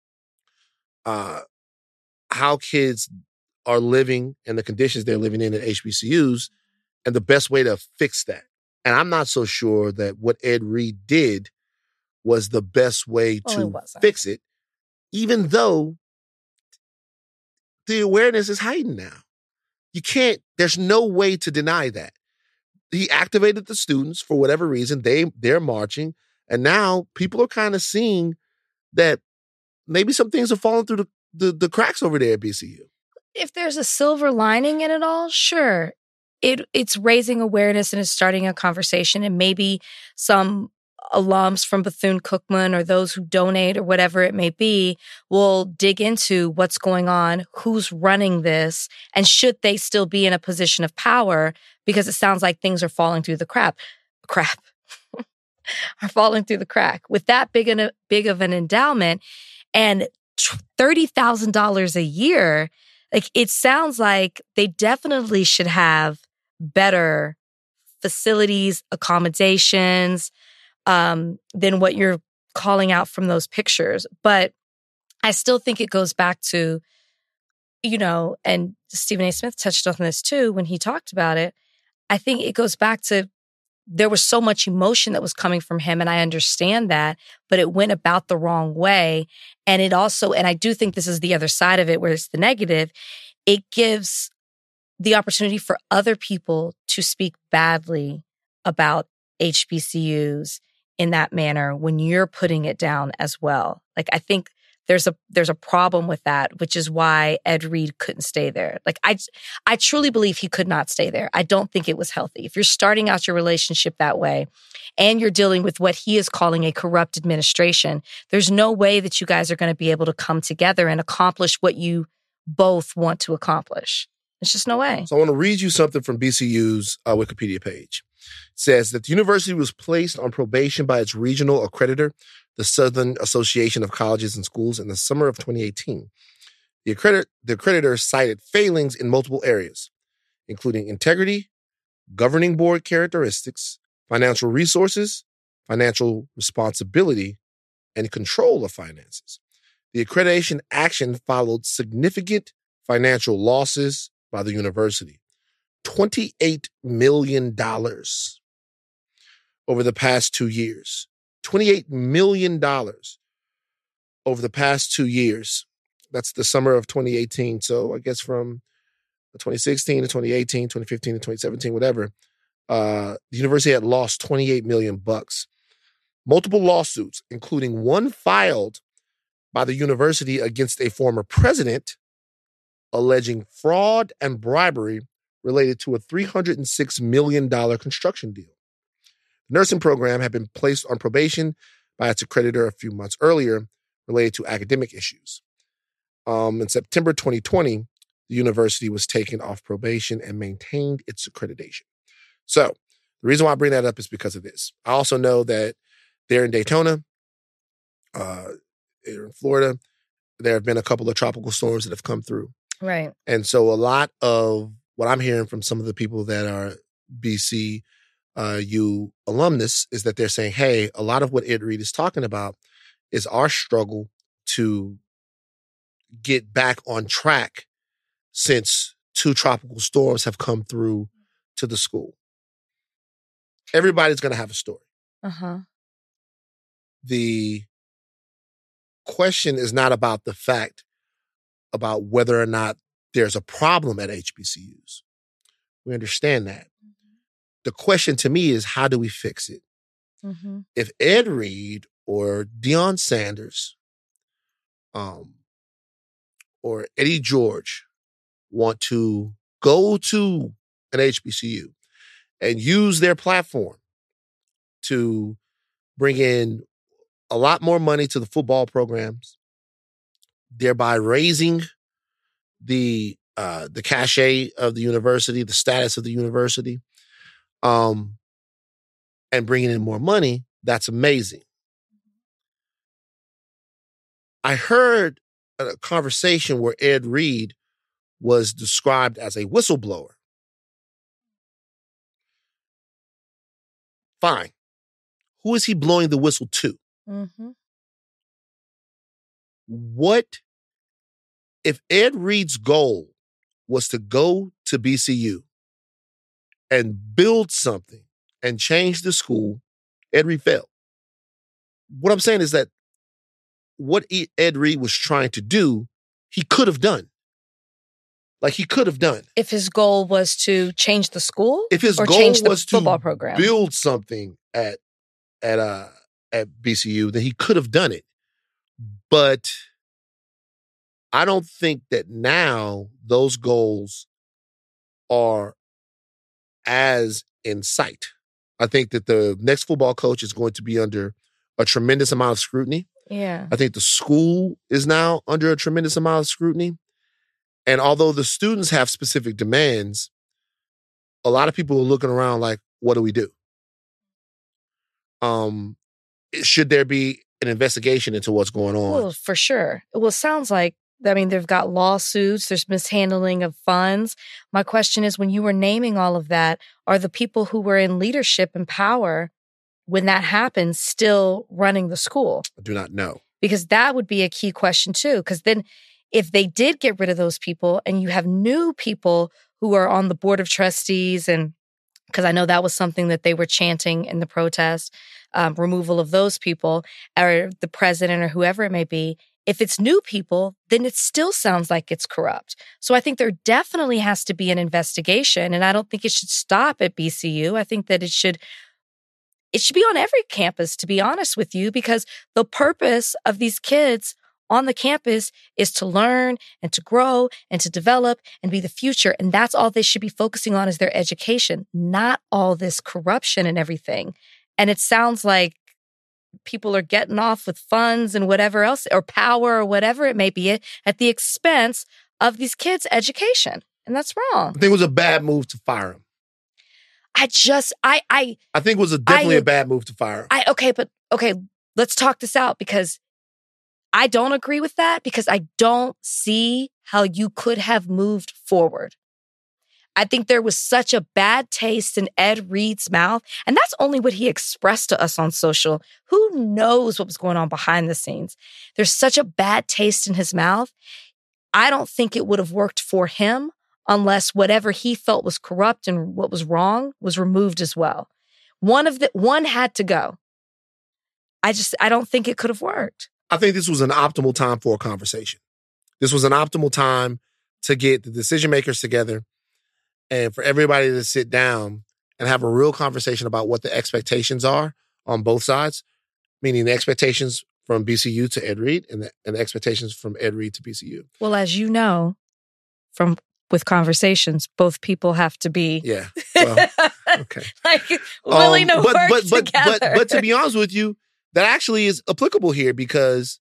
how kids are living and the conditions they're living in at HBCUs, and the best way to fix that. And I'm not so sure that what Ed Reed did was the best way Well, to it wasn't. fix it, even though the awareness is heightened now. You can't, there's no way to deny that. He activated the students for whatever reason. They're marching, and now people are kind of seeing that maybe some things are falling through the cracks over there at BCU. If there's a silver lining in it all, sure. It's raising awareness and it's starting a conversation, and maybe some alums from Bethune-Cookman or those who donate or whatever it may be will dig into what's going on, who's running this, and should they still be in a position of power, because it sounds like things are falling through the crap are falling through the crack. With that big of an endowment and $30,000 a year, like, it sounds like they definitely should have better facilities, accommodations, than what you're calling out from those pictures. But I still think it goes back to, and Stephen A. Smith touched on this too when he talked about it. I think it goes back to, there was so much emotion that was coming from him, and I understand that, but it went about the wrong way. And it also, and I do think this is the other side of it, where it's the negative, it gives the opportunity for other people to speak badly about HBCUs in that manner when you're putting it down as well. Like, I think there's a problem with that, which is why Ed Reed couldn't stay there. Like, I truly believe he could not stay there. I don't think it was healthy. If you're starting out your relationship that way and you're dealing with what he is calling a corrupt administration, there's no way that you guys are going to be able to come together and accomplish what you both want to accomplish. There's just no way. So I want to read you something from BCU's Wikipedia page. It says that the university was placed on probation by its regional accreditor, the Southern Association of Colleges and Schools, in the summer of 2018. The accreditor cited failings in multiple areas, including integrity, governing board characteristics, financial resources, financial responsibility, and control of finances. The accreditation action followed significant financial losses by the university. $28 million over the past 2 years. $28 million over the past 2 years. That's the summer of 2018. So I guess from 2016 to 2018, 2015 to 2017, whatever, the university had lost $28 million. Multiple lawsuits, including one filed by the university against a former president, alleging fraud and bribery related to a $306 million construction deal. The nursing program had been placed on probation by its accreditor a few months earlier related to academic issues. In September 2020, the university was taken off probation and maintained its accreditation. So the reason why I bring that up is because of this. I also know that there in Daytona, in Florida, there have been a couple of tropical storms that have come through. Right. And so a lot of what I'm hearing from some of the people that are BCU alumnus is that they're saying, hey, a lot of what Ed Reed is talking about is our struggle to get back on track since 2 tropical storms have come through to the school. Everybody's going to have a story. Uh-huh. The question is not about the fact about whether or not there's a problem at HBCUs. We understand that. The question to me is, how do we fix it? Mm-hmm. If Ed Reed or Deion Sanders or Eddie George want to go to an HBCU and use their platform to bring in a lot more money to the football programs, thereby raising the cachet of the university, the status of the university, and bringing in more money, that's amazing. I heard a conversation where Ed Reed was described as a whistleblower. Fine. Who is he blowing the whistle to? Mm-hmm. What if Ed Reed's goal was to go to BCU and build something and change the school? Ed Reed failed. What I'm saying is that what Ed Reed was trying to do, he could have done. Like, he could have done. If his goal was to change the school, if his or goal change the was football to program, build something at BCU, then he could have done it. But I don't think that now those goals are as in sight. I think that the next football coach is going to be under a tremendous amount of scrutiny. Yeah. I think the school is now under a tremendous amount of scrutiny. And although the students have specific demands, a lot of people are looking around like, what do we do? Should there be an investigation into what's going on? Well, for sure. Well, it sounds like, I mean, they've got lawsuits, there's mishandling of funds. My question is, when you were naming all of that, are the people who were in leadership and power when that happens still running the school? I do not know. Because that would be a key question too. Because then if they did get rid of those people and you have new people who are on the board of trustees, and because I know that was something that they were chanting in the protest, removal of those people, or the president or whoever it may be, if it's new people, then it still sounds like it's corrupt. So I think there definitely has to be an investigation, and I don't think it should stop at BCU. I think that it should be on every campus, to be honest with you, because the purpose of these kids on the campus is to learn and to grow and to develop and be the future. And that's all they should be focusing on, is their education, not all this corruption and everything. And it sounds like people are getting off with funds and whatever else, or power or whatever it may be, at the expense of these kids' education. And that's wrong. I think it was a bad move to fire him. I think it was definitely a bad move to fire him. Okay, let's talk this out, because I don't agree with that, because I don't see how you could have moved forward. I think there was such a bad taste in Ed Reed's mouth, and that's only what he expressed to us on social. Who knows what was going on behind the scenes? There's such a bad taste in his mouth. I don't think it would have worked for him unless whatever he felt was corrupt and what was wrong was removed as well. One had to go. I don't think it could have worked. I think this was an optimal time for a conversation. This was an optimal time to get the decision makers together and for everybody to sit down and have a real conversation about what the expectations are on both sides, meaning the expectations from BCU to Ed Reed and the expectations from Ed Reed to BCU. Well, as you know, with conversations, both people have to be well, okay, willing to work together. But to be honest with you, that actually is applicable here, because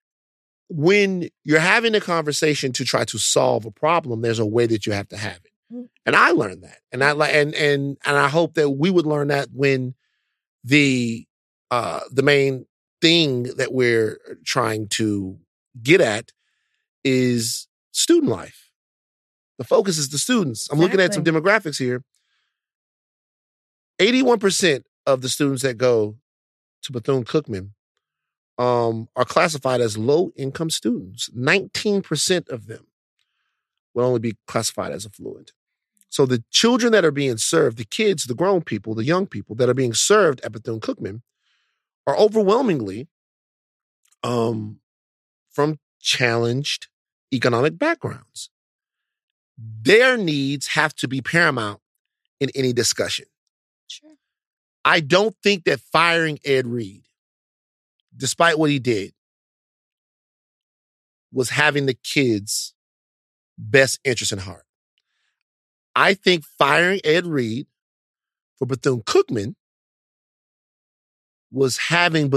when you're having a conversation to try to solve a problem, there's a way that you have to have it. And I learned that, and I hope that we would learn that when the main thing that we're trying to get at is student life. The focus is the students. I'm looking at some demographics here. 81% of the students that go to Bethune-Cookman are classified as low-income students. 19% of them will only be classified as affluent. So the children that are being served, the kids, the grown people, the young people that are being served at Bethune-Cookman are overwhelmingly from challenged economic backgrounds. Their needs have to be paramount in any discussion. Sure. I don't think that firing Ed Reed, despite what he did, was having the kids' best interest in heart. I think firing Ed Reed for Bethune-Cookman was having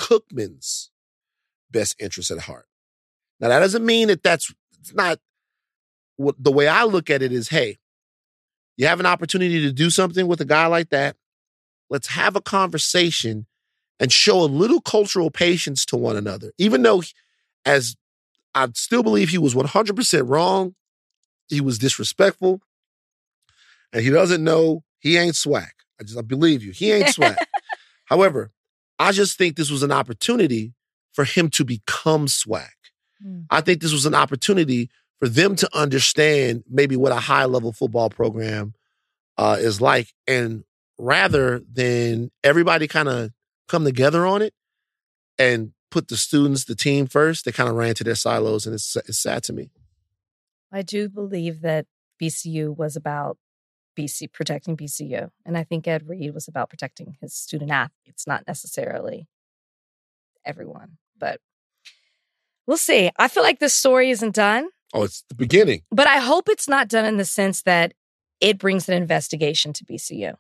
Bethune-Cookman's best interest at heart. Now, that doesn't mean that it's not the way I look at it is, hey, you have an opportunity to do something with a guy like that. Let's have a conversation and show a little cultural patience to one another. Even though, as I still believe he was 100% wrong, he was disrespectful, and he doesn't know he ain't swag. I believe you. He ain't swag. However, I just think this was an opportunity for him to become swag. I think this was an opportunity for them to understand maybe what a high-level football program is like. And rather than everybody kind of come together on it and put the students, the team first, they kind of ran to their silos, and it's sad to me. I do believe that BCU was about protecting BCU. And I think Ed Reed was about protecting his student athletes, not necessarily everyone. But we'll see. I feel like this story isn't done. Oh, it's the beginning. But I hope it's not done in the sense that it brings an investigation to BCU.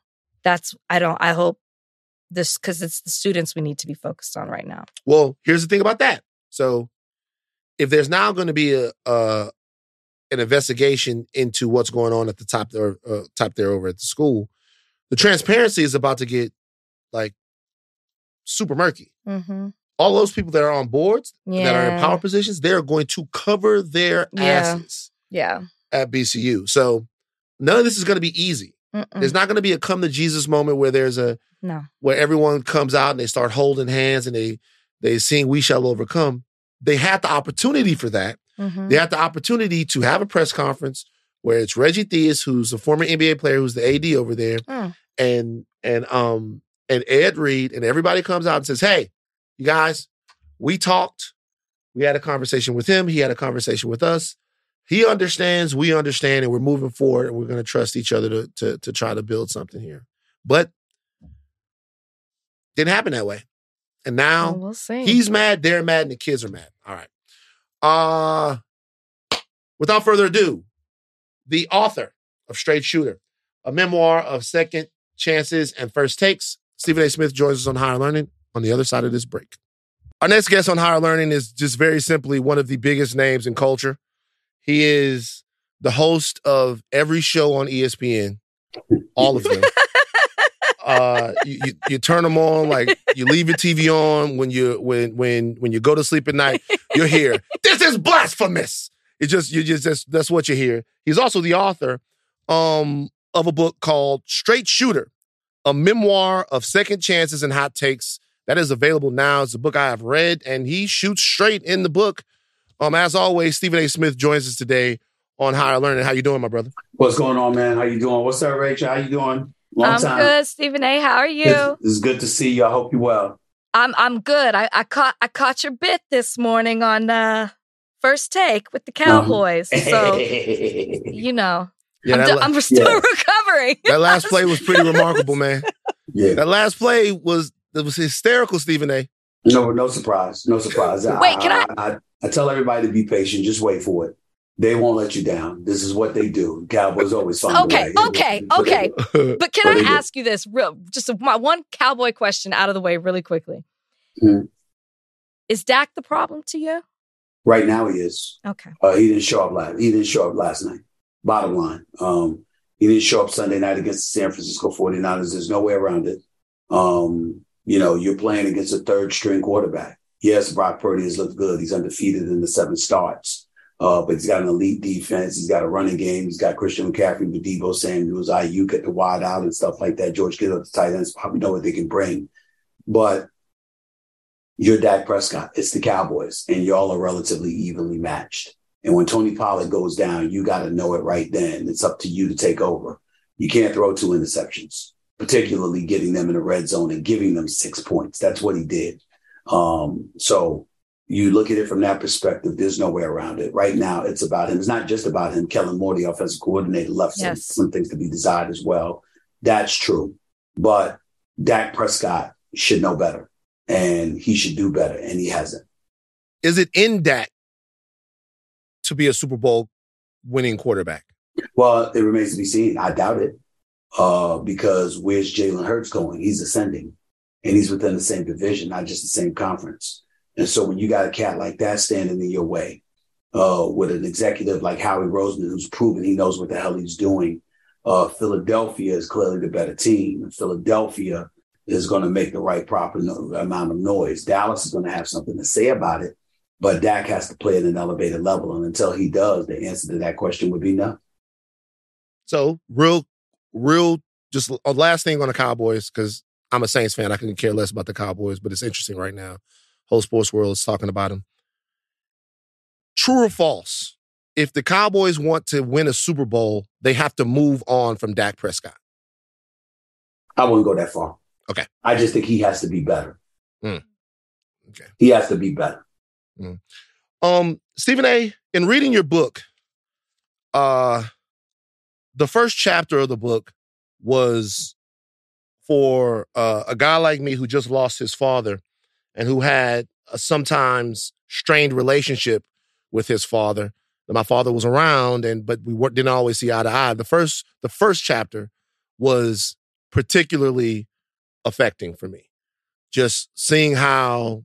I hope this, because it's the students we need to be focused on right now. Well, here's the thing about that. So if there's now going to be an investigation into what's going on at the top there over at the school, the transparency is about to get like super murky. Mm-hmm. All those people that are on boards, that are in power positions, they're going to cover their asses at BCU. So none of this is going to be easy. There's not going to be a come to Jesus moment where there's where everyone comes out and they start holding hands and they sing "We Shall Overcome." They had the opportunity for that. They had the opportunity to have a press conference where it's Reggie Theus, who's a former NBA player, who's the AD over there, and Ed Reed, and everybody comes out and says, "Hey, you guys, we talked. We had a conversation with him. He had a conversation with us. He understands, we understand, and we're moving forward, and we're going to trust each other to try to build something here." But didn't happen that way. And now we'll see. He's mad, they're mad, and the kids are mad. All right. Without further ado, the author of Straight Shooter, a memoir of second chances and first takes, Stephen A. Smith joins us on Higher Learning on the other side of this break. Our next guest on Higher Learning is just very simply one of the biggest names in culture. He is the host of every show on ESPN, all of them. You turn them on, like you leave your TV on when you go to sleep at night. You're here. This is blasphemous. That's what you hear. He's also the author of a book called Straight Shooter, a memoir of second chances and hot takes. That is available now. It's a book I have read, and he shoots straight in the book. As always, Stephen A. Smith joins us today on Higher Learning. How you doing, my brother? What's going on, man? How you doing? What's up, Rachel? How you doing? Long time. I'm good, Stephen A. How are you? It's good to see you. I hope you're well. I'm good. I caught your bit this morning on First Take with the Cowboys. So you know, I'm still recovering. That last play was pretty remarkable, man. Yeah, that last play was hysterical, Stephen A. No surprise. Wait, I tell everybody to be patient. Just wait for it. They won't let you down. This is what they do. Cowboys always find a way. Okay. But can I ask you this? My one Cowboy question out of the way really quickly. Mm-hmm. Is Dak the problem to you? Right now he is. Okay. He didn't show up last night. Bottom line. He didn't show up Sunday night against the San Francisco 49ers. There's no way around it. You're playing against a third string quarterback. Yes, Brock Purdy has looked good. He's undefeated in the 7 starts. But he's got an elite defense. He's got a running game. He's got Christian McCaffrey, Debo Samuels, Ayuk at the wide out and stuff like that. George Kittle at the tight ends probably know what they can bring. But you're Dak Prescott. It's the Cowboys, and y'all are relatively evenly matched. And when Tony Pollard goes down, you got to know it right then. It's up to you to take over. You can't throw 2 interceptions, particularly getting them in the red zone and giving them 6 points. That's what he did. So you look at it from that perspective, there's no way around it. Right now, it's about him. It's not just about him. Kellen Moore, the offensive coordinator, left some things to be desired as well. That's true. But Dak Prescott should know better, and he should do better, and he hasn't. Is it in Dak to be a Super Bowl winning quarterback? Well, it remains to be seen. I doubt it because where's Jalen Hurts going? He's ascending, and he's within the same division, not just the same conference. And so when you got a cat like that standing in your way, with an executive like Howie Roseman, who's proven he knows what the hell he's doing. Philadelphia is clearly the better team. And Philadelphia is going to make the right proper amount of noise. Dallas is going to have something to say about it, but Dak has to play at an elevated level. And until he does, the answer to that question would be no. So real, just a last thing on the Cowboys, because I'm a Saints fan. I couldn't care less about the Cowboys, but it's interesting right now. Whole sports world is talking about them. True or false? If the Cowboys want to win a Super Bowl, they have to move on from Dak Prescott. I wouldn't go that far. Okay. I just think he has to be better. Okay. He has to be better. Stephen A., in reading your book, the first chapter of the book was for a guy like me who just lost his father and who had a sometimes strained relationship with his father. My father was around, but we didn't always see eye to eye. The first chapter was particularly affecting for me. Just seeing how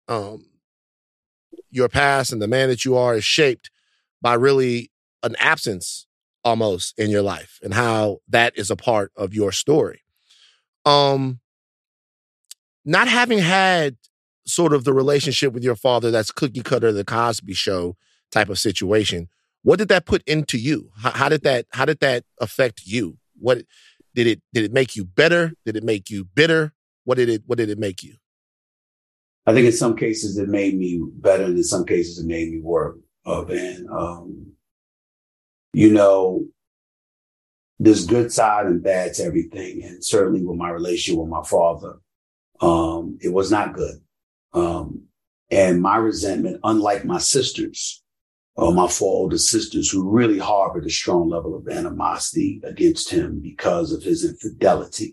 your past and the man that you are is shaped by really an absence almost in your life, and how that is a part of your story. Not having had sort of the relationship with your father that's cookie cutter, the Cosby Show type of situation, what did that put into you? How did that affect you? What did it make you better? Did it make you bitter? What did it make you? I think in some cases it made me better, and in some cases it made me worse. There's good side and bad to everything. And certainly with my relationship with my father, it was not good. And my resentment, unlike my sisters, or my four older sisters, who really harbored a strong level of animosity against him because of his infidelity.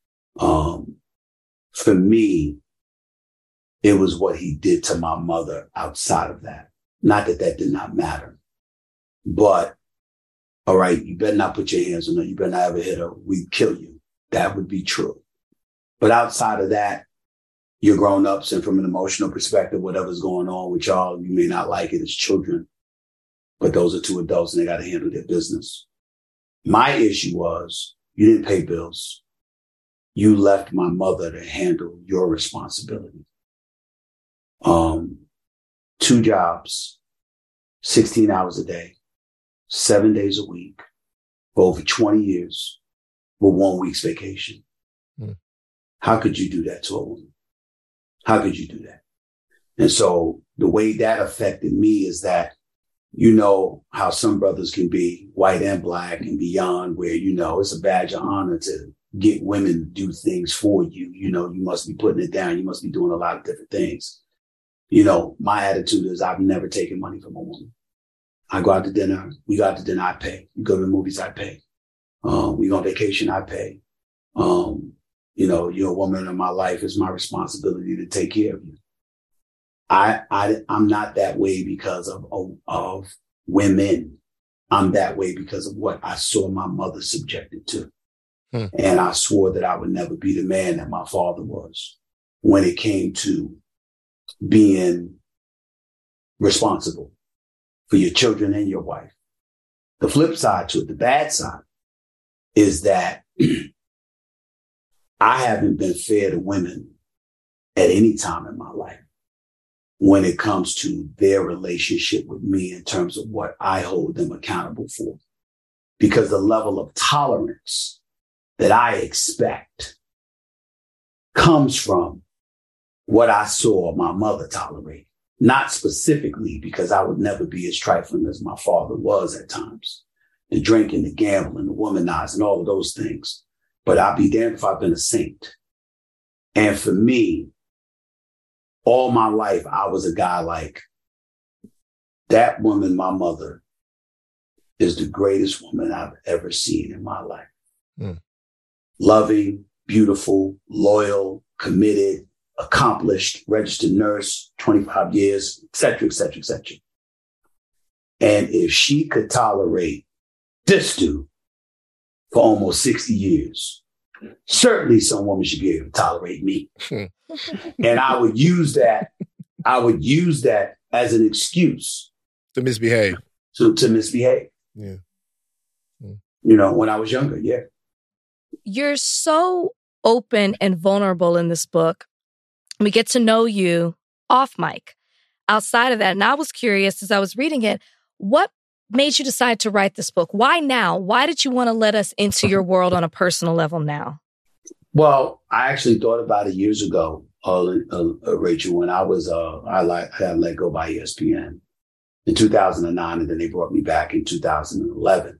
For me, it was what he did to my mother outside of that. Not that that did not matter, but all right, you better not put your hands on her. You better not ever hit her. We'd kill you. That would be true. But outside of that, you're grown-ups, and from an emotional perspective, whatever's going on with y'all, you may not like it as children, but those are two adults and they got to handle their business. My issue was you didn't pay bills. You left my mother to handle your responsibility. 2 jobs, 16 hours a day, 7 days a week for over 20 years with 1 week's vacation. How could you do that to a woman? How could you do that? And so the way that affected me is that, you know, how some brothers can be white and black and beyond, where, you know, it's a badge of honor to get women to do things for you. You know, you must be putting it down. You must be doing a lot of different things. You know, my attitude is I've never taken money from a woman. I go out to dinner. We go out to dinner, I pay. We go to the movies, I pay. We go on vacation, I pay. You know, you're a woman in my life. It's my responsibility to take care of you. I'm not that way because of women. I'm that way because of what I saw my mother subjected to. And I swore that I would never be the man that my father was when it came to being responsible for your children and your wife. The flip side to it, the bad side, is that I haven't been fair to women at any time in my life when it comes to their relationship with me in terms of what I hold them accountable for. Because the level of tolerance that I expect comes from what I saw my mother tolerate. Not specifically because I would never be as trifling as my father was at times. The drinking, the gambling, the womanizing, all of those things. But I'd be damned if I've been a saint. And for me, all my life, I was a guy like, that woman, my mother, is the greatest woman I've ever seen in my life. Loving, beautiful, loyal, committed, accomplished, registered nurse, 25 years, et cetera, et cetera, et cetera. And if she could tolerate this dude for almost 60 years, certainly some woman should be able to tolerate me. And I would use that as an excuse To misbehave. To misbehave. Yeah. You know, when I was younger, yeah. You're so open and vulnerable in this book. We get to know you off mic. Outside of that, and I was curious as I was reading it, what made you decide to write this book? Why now? Why did you want to let us into your world on a personal level now? Well, I actually thought about it years ago, Rachel, when I was I got let go by ESPN in 2009, and then they brought me back in 2011.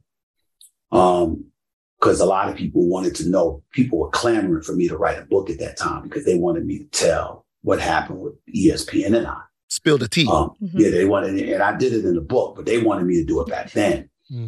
Because a lot of people wanted to know, people were clamoring for me to write a book at that time because they wanted me to tell what happened with ESPN and I. Spill the tea. Yeah, they wanted it, and I did it in the book, but they wanted me to do it back then.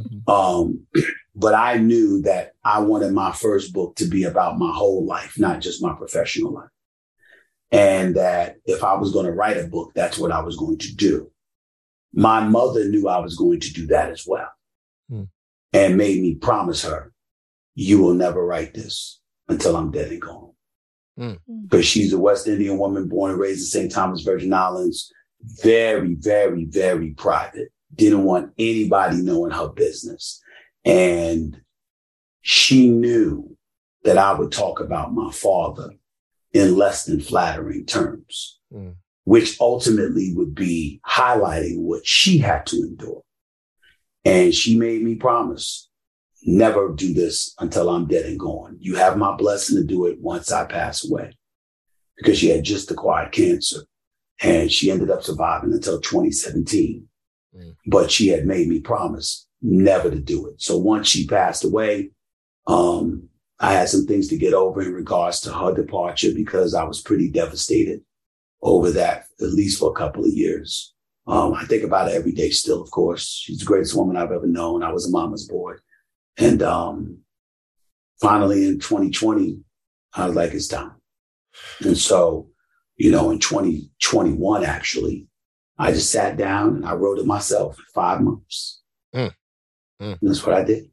But I knew that I wanted my first book to be about my whole life, not just my professional life. And that if I was going to write a book, that's what I was going to do. My mother knew I was going to do that as well, and made me promise her, you will never write this until I'm dead and gone. Because she's a West Indian woman born and raised in St. Thomas, Virgin Islands. Very, very, very private. Didn't want anybody knowing her business. And she knew that I would talk about my father in less than flattering terms, which ultimately would be highlighting what she had to endure. And she made me promise, never do this until I'm dead and gone. You have my blessing to do it once I pass away. Because she had just acquired cancer and she ended up surviving until 2017. But she had made me promise never to do it. So once she passed away, I had some things to get over in regards to her departure because I was pretty devastated over that, at least for a couple of years. I think about her every day still, of course. She's the greatest woman I've ever known. I was a mama's boy. And finally in 2020, I was like, it's time. And so, you know, in 2021, actually, I just sat down and I wrote it myself in 5 months. And that's what I did.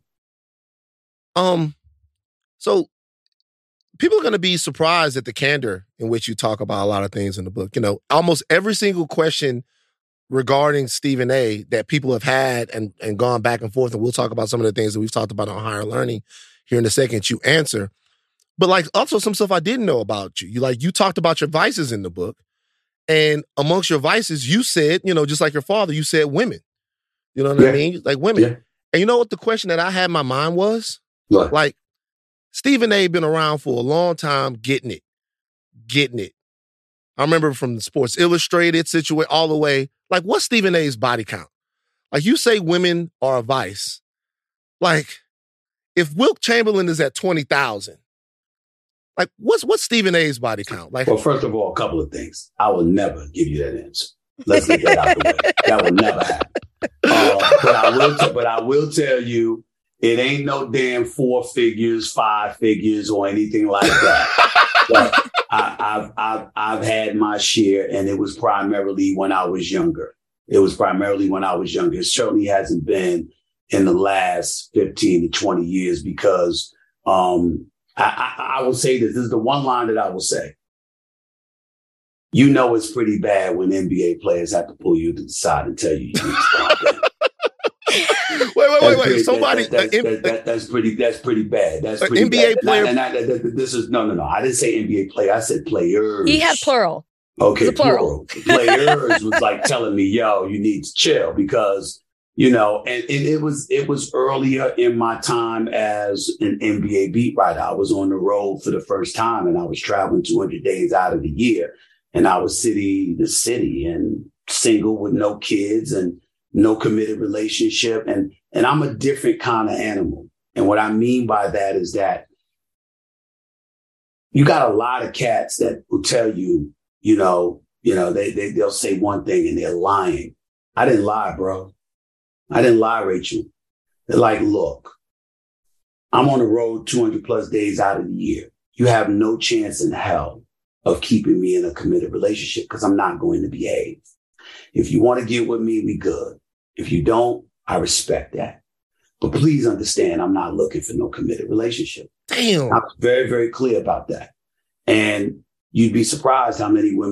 So people are going to be surprised at the candor in which you talk about a lot of things in the book. You know, almost every single question regarding Stephen A. that people have had and gone back and forth, and we'll talk about some of the things that we've talked about on Higher Learning here in a second, you answer. But like also some stuff I didn't know about you. You talked about your vices in the book. And amongst your vices, you said, you know, just like your father, you said women. You know what I mean? Like women. Yeah. And you know what the question that I had in my mind was? What? Like, Stephen A. been around for a long time getting it. I remember from the Sports Illustrated situation all the way. Like, what's Stephen A.'s body count? Like, you say women are a vice. Like, if Wilt Chamberlain is at 20,000, like, what's Stephen A.'s body count? Like, well, first of all, a couple of things. I will never give you that answer. Let's get that out the way. That will never happen. But I will tell you, it ain't no damn 4 figures, 5 figures, or anything like that. But I've had my share, and it was primarily when I was younger. It certainly hasn't been in the last 15 to 20 years because I will say this. This is the one line that I will say. You know it's pretty bad when NBA players have to pull you to the side and tell you need to stop that. Wait. Somebody that's pretty bad. That's pretty NBA bad. player. This is no. I didn't say NBA player. I said players. He had plural. Okay, plural. Players was like telling me, yo, you need to chill because, you know, and it was earlier in my time as an NBA beat writer. I was on the road for the first time and I was traveling 200 days out of the year. And I was city to city and single with no kids and no committed relationship. And I'm a different kind of animal. And what I mean by that is that you got a lot of cats that will tell you, they'll say one thing and they're lying. I didn't lie, bro. I didn't lie, Rachel. They're like, look, I'm on the road 200 plus days out of the year. You have no chance in hell of keeping me in a committed relationship because I'm not going to behave. If you want to get with me, we good. If you don't, I respect that. But please understand, I'm not looking for no committed relationship. Damn. I was very, very clear about that. And you'd be surprised how many women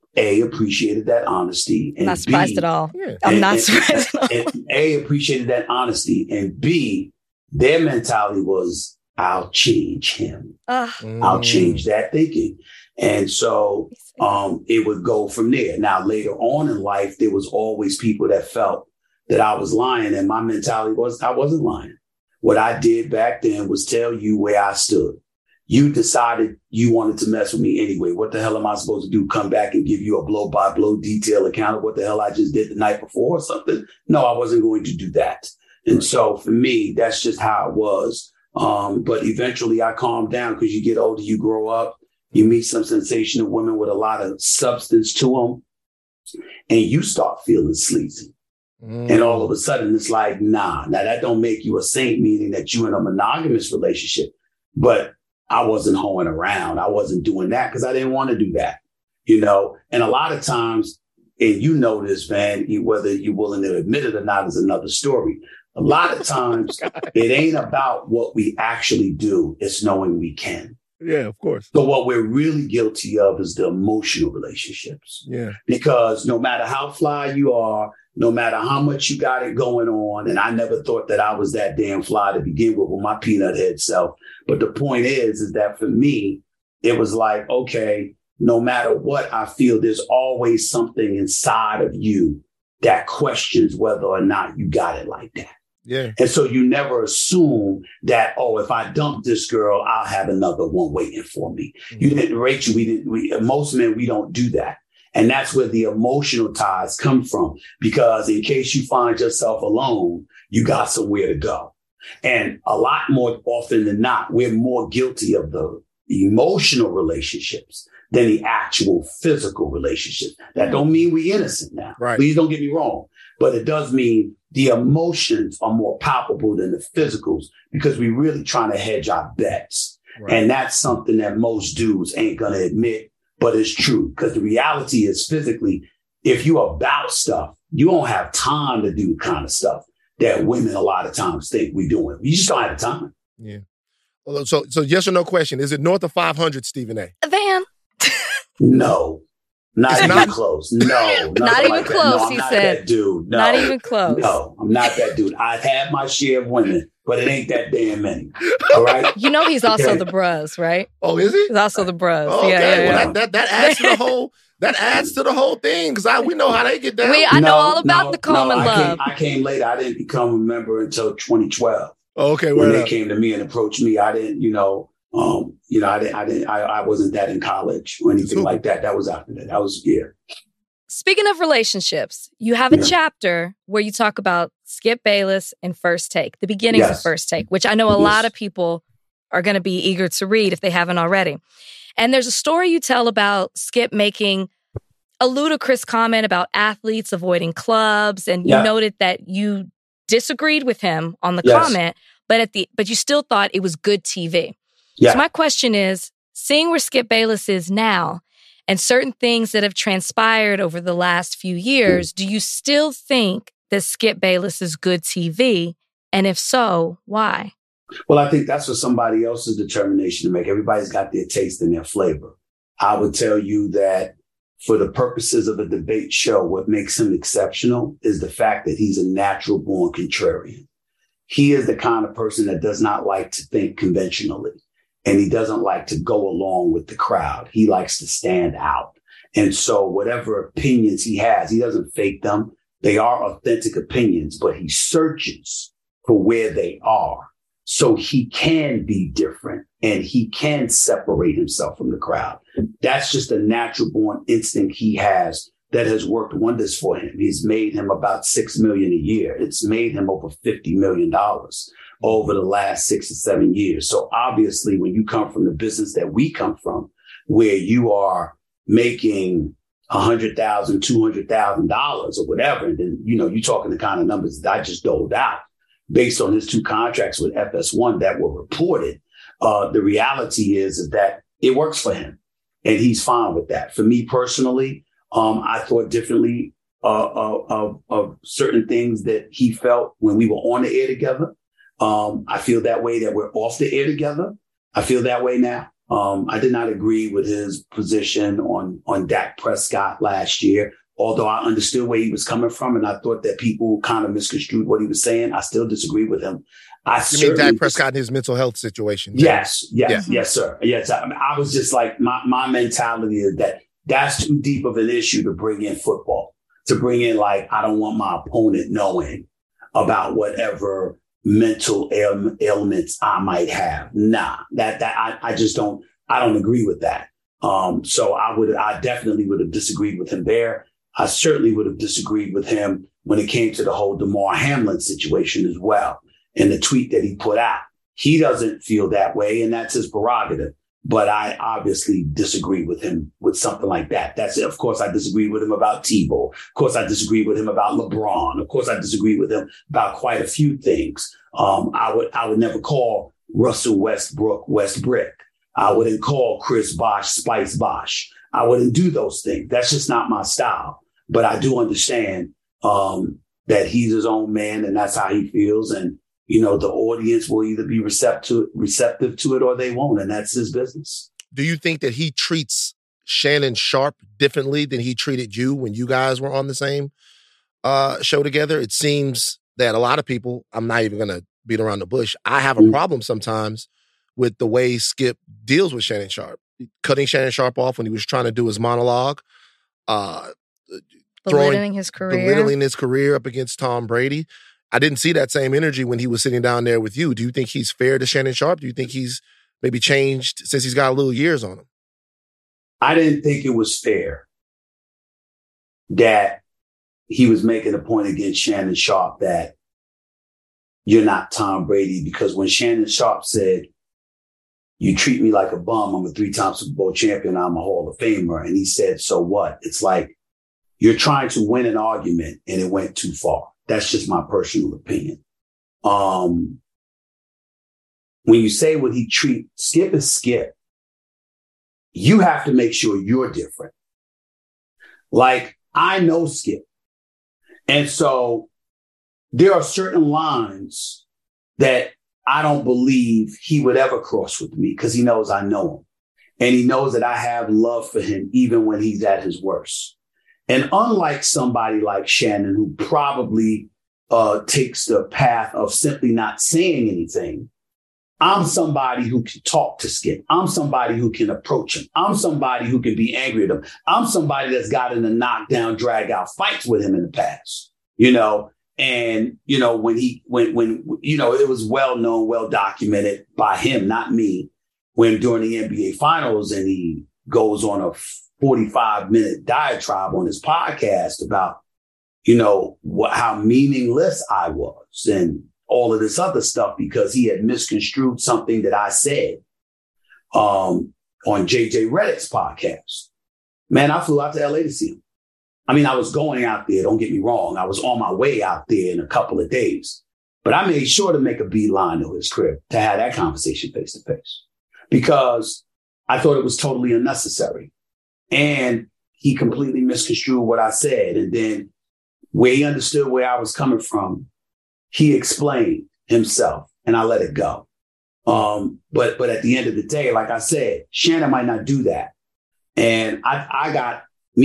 appreciated that honesty. And Not surprised at all. I'm not surprised at all. And appreciated that honesty. And B, their mentality was, I'll change him. I'll change that thinking. And so it would go from there. Now, later on in life, there was always people that felt that I was lying. And my mentality was I wasn't lying. What I did back then was tell you where I stood. You decided you wanted to mess with me anyway. What the hell am I supposed to do? Come back and give you a blow-by-blow detailed account of what the hell I just did the night before or something? No, I wasn't going to do that. And so for me, that's just how it was. But eventually I calmed down because you get older, you grow up, you meet some sensational women with a lot of substance to them, and you start feeling sleazy. And all of a sudden it's like, nah, now that don't make you a saint, meaning that you in a monogamous relationship. But I wasn't hoeing around. I wasn't doing that because I didn't want to do that, you know? And a lot of times, and you know this, man, whether you're willing to admit it or not is another story. A lot of times it ain't about what we actually do. It's knowing we can. Yeah, of course. So what we're really guilty of is the emotional relationships. Yeah. Because no matter how fly you are, no matter how much you got it going on, and I never thought that I was that damn fly to begin with my peanut head self. But the point is that for me, it was like, okay, no matter what I feel, there's always something inside of you that questions whether or not you got it like that. Yeah. And so you never assume that, oh, if I dump this girl, I'll have another one waiting for me. You didn't, Rachel, most men, we don't do that. And that's where the emotional ties come from, because in case you find yourself alone, you got somewhere to go. And a lot more often than not, we're more guilty of the emotional relationships than the actual physical relationships. That don't mean we innocent now. Right. Please don't get me wrong. But it does mean the emotions are more palpable than the physicals because we're really trying to hedge our bets. Right. And that's something that most dudes ain't going to admit, but it's true. Because the reality is physically, if you're about stuff, you don't have time to do the kind of stuff that women a lot of times think we're doing. You just don't have the time. Yeah. So yes or no question. Is it north of 500, Stephen A? Van. No. Not even close. No. Not even like close, no, he not said. That dude. No. Not even close. No, I'm not that dude. I've had my share of women, but it ain't that damn many. All right? You know he's also the bruz, right? Oh, is he? He's also the bruz. Okay. Yeah. Well, that adds to the whole... That adds to the whole thing because we know how they get down. I know all about the Coleman love. I came later. I didn't become a member until 2012. Oh, okay, when they came to me and approached me, I didn't, I wasn't that in college or anything like that. That was after that. That was Speaking of relationships, you have a chapter where you talk about Skip Bayless and First Take, the beginnings of First Take, which I know a lot of people are going to be eager to read if they haven't already. And there's a story you tell about Skip making a ludicrous comment about athletes avoiding clubs. And you noted that you disagreed with him on the comment, but you still thought it was good TV. Yeah. So my question is, seeing where Skip Bayless is now and certain things that have transpired over the last few years, do you still think that Skip Bayless is good TV? And if so, why? Well, I think that's for somebody else's determination to make. Everybody's got their taste and their flavor. I would tell you that for the purposes of a debate show, what makes him exceptional is the fact that he's a natural born contrarian. He is the kind of person that does not like to think conventionally, and he doesn't like to go along with the crowd. He likes to stand out. And so whatever opinions he has, he doesn't fake them. They are authentic opinions, but he searches for where they are. So he can be different and he can separate himself from the crowd. That's just a natural born instinct he has that has worked wonders for him. He's made him about $6 million a year. It's made him over $50 million over the last 6 or 7 years. So obviously, when you come from the business that we come from, where you are making $100,000, $200,000 or whatever, and then, you're talking the kind of numbers that I just doled out. Based on his 2 contracts with FS1 that were reported, the reality is that it works for him and he's fine with that. For me personally, I thought differently of certain things that he felt when we were on the air together. I feel that way that we're off the air together. I feel that way now. I did not agree with his position on Dak Prescott last year, although I understood where he was coming from, and I thought that people kind of misconstrued what he was saying. I still disagree with him. You mean Dak Prescott and his mental health situation? Yes, sir. Yes, I was just like, my mentality is that's too deep of an issue to bring in football, to bring in like, I don't want my opponent knowing about whatever mental ailments I might have. Nah, I just don't agree with that. So I definitely would have disagreed with him there. I certainly would have disagreed with him when it came to the whole Damar Hamlin situation as well. And the tweet that he put out, he doesn't feel that way, and that's his prerogative. But I obviously disagree with him with something like that. That's it. Of course, I disagree with him about Tebow. Of course, I disagree with him about LeBron. Of course, I disagree with him about quite a few things. I would never call Russell Westbrook Westbrick. I wouldn't call Chris Bosh Spice Bosh. I wouldn't do those things. That's just not my style. But I do understand that he's his own man, and that's how he feels. And you know, the audience will either be receptive to it or they won't, and that's his business. Do you think that he treats Shannon Sharpe differently than he treated you when you guys were on the same show together? It seems that a lot of people, I'm not even going to beat around the bush, I have a problem sometimes with the way Skip deals with Shannon Sharpe, cutting Shannon Sharpe off when he was trying to do his monologue, belittling his career up against Tom Brady. I didn't see that same energy when he was sitting down there with you. Do you think he's fair to Shannon Sharpe? Do you think he's maybe changed since he's got a little years on him? I didn't think it was fair that he was making a point against Shannon Sharpe that you're not Tom Brady, because when Shannon Sharpe said, you treat me like a bum, I'm a 3-time Super Bowl champion, I'm a Hall of Famer. And he said, so what? It's like you're trying to win an argument and it went too far. That's just my personal opinion. When you say what he treats, Skip is Skip. You have to make sure you're different. Like, I know Skip. And so there are certain lines that I don't believe he would ever cross with me because he knows I know him. And he knows that I have love for him even when he's at his worst. And unlike somebody like Shannon, who probably takes the path of simply not saying anything, I'm somebody who can talk to Skip. I'm somebody who can approach him. I'm somebody who can be angry at him. I'm somebody that's gotten in knockdown, drag out fights with him in the past, you know. And, you know, when you know, it was well known, well documented by him, not me, when during the NBA finals and he goes on a 45-minute diatribe on his podcast about, you know, how meaningless I was and all of this other stuff because he had misconstrued something that I said on JJ Redick's podcast. Man, I flew out to LA to see him. I mean, I was going out there, don't get me wrong. I was on my way out there in a couple of days, but I made sure to make a beeline to his crib to have that conversation face to face because I thought it was totally unnecessary. And he completely misconstrued what I said. And then where he understood where I was coming from, he explained himself and I let it go. But at the end of the day, like I said, Shannon might not do that. And I got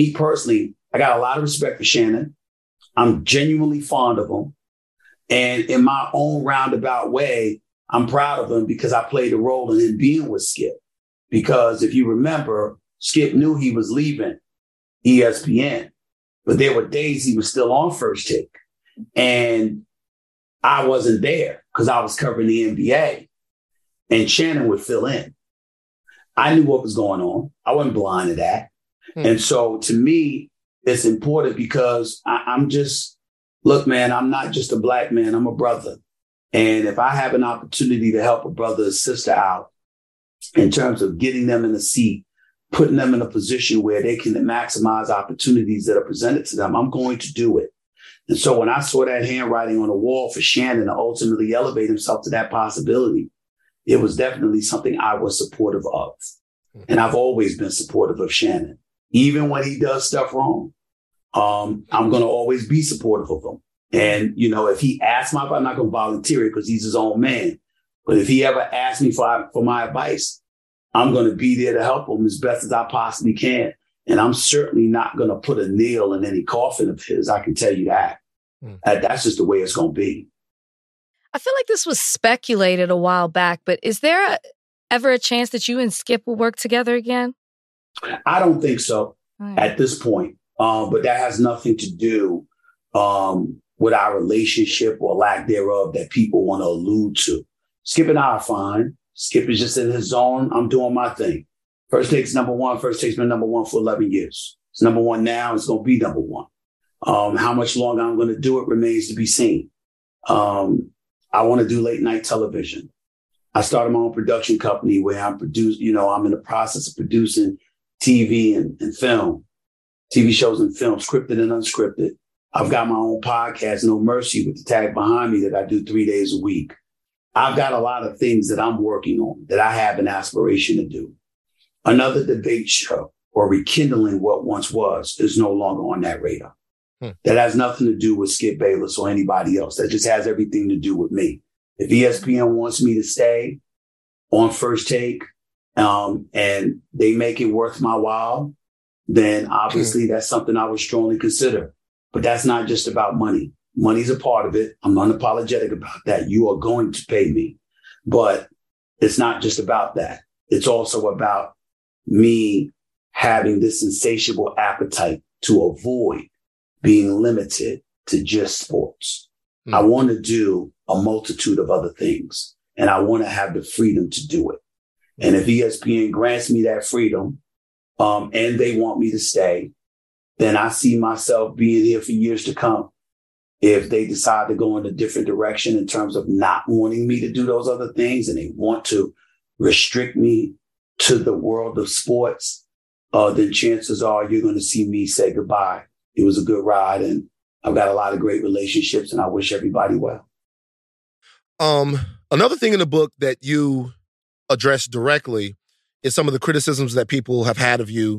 a lot of respect for Shannon. I'm genuinely fond of him. And in my own roundabout way, I'm proud of him because I played a role in him being with Skip. Because if you remember, Skip knew he was leaving ESPN, but there were days he was still on First Take. And I wasn't there because I was covering the NBA. And Shannon would fill in. I knew what was going on. I wasn't blind to that. And so to me, it's important because I'm just, look, man, I'm not just a black man. I'm a brother. And if I have an opportunity to help a brother or sister out in terms of getting them in a seat, putting them in a position where they can maximize opportunities that are presented to them, I'm going to do it. And so when I saw that handwriting on the wall for Shannon to ultimately elevate himself to that possibility, it was definitely something I was supportive of. And I've always been supportive of Shannon. Even when he does stuff wrong, I'm going to always be supportive of him. And, you know, if he asks my advice, I'm not going to volunteer it because he's his own man. But if he ever asks me for my advice, I'm going to be there to help him as best as I possibly can. And I'm certainly not going to put a nail in any coffin of his. I can tell you that. That's just the way it's going to be. I feel like this was speculated a while back, but is there ever a chance that you and Skip will work together again? I don't think so at this point. But that has nothing to do with our relationship or lack thereof that people want to allude to. Skip and I are fine. Skip is just in his zone. I'm doing my thing. First Take's number one. First Take's been number one for 11 years. It's number one now. It's going to be number one. How much longer I'm going to do it remains to be seen. I want to do late night television. I started my own production company where I'm I'm in the process of producing TV and film, TV shows and film, scripted and unscripted. I've got my own podcast, No Mercy, with the tag behind me that I do 3 days a week. I've got a lot of things that I'm working on that I have an aspiration to do. Another debate show or rekindling what once was is no longer on that radar. That has nothing to do with Skip Bayless or anybody else. That just has everything to do with me. If ESPN wants me to stay on First Take and they make it worth my while, then obviously that's something I would strongly consider. But that's not just about money. Money's a part of it. I'm unapologetic about that. You are going to pay me. But it's not just about that. It's also about me having this insatiable appetite to avoid being limited to just sports. I want to do a multitude of other things, and I want to have the freedom to do it. And if ESPN grants me that freedom, and they want me to stay, then I see myself being here for years to come. If they decide to go in a different direction in terms of not wanting me to do those other things, and they want to restrict me to the world of sports, then chances are you're going to see me say goodbye. It was a good ride, and I've got a lot of great relationships, and I wish everybody well. Another thing in the book that you address directly is some of the criticisms that people have had of you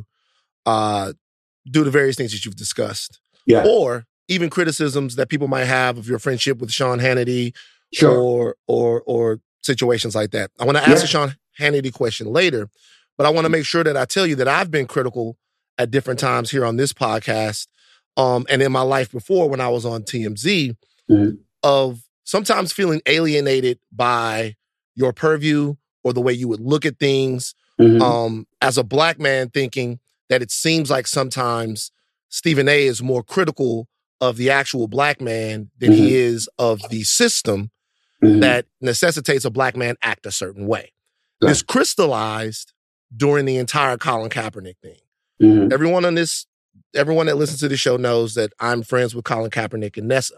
due to various things that you've discussed. Yeah. Or even criticisms that people might have of your friendship with Sean Hannity, sure, or situations like that. I want to ask a Sean Hannity question later, but I want to make sure that I tell you that I've been critical at different times here on this podcast, and in my life before when I was on TMZ, of sometimes feeling alienated by your purview or the way you would look at things, as a black man, thinking that it seems like sometimes Stephen A is more critical of the actual black man than he is of the system that necessitates a black man act a certain way. This crystallized during the entire Colin Kaepernick thing. Everyone that listens to the show knows that I'm friends with Colin Kaepernick and Nessa.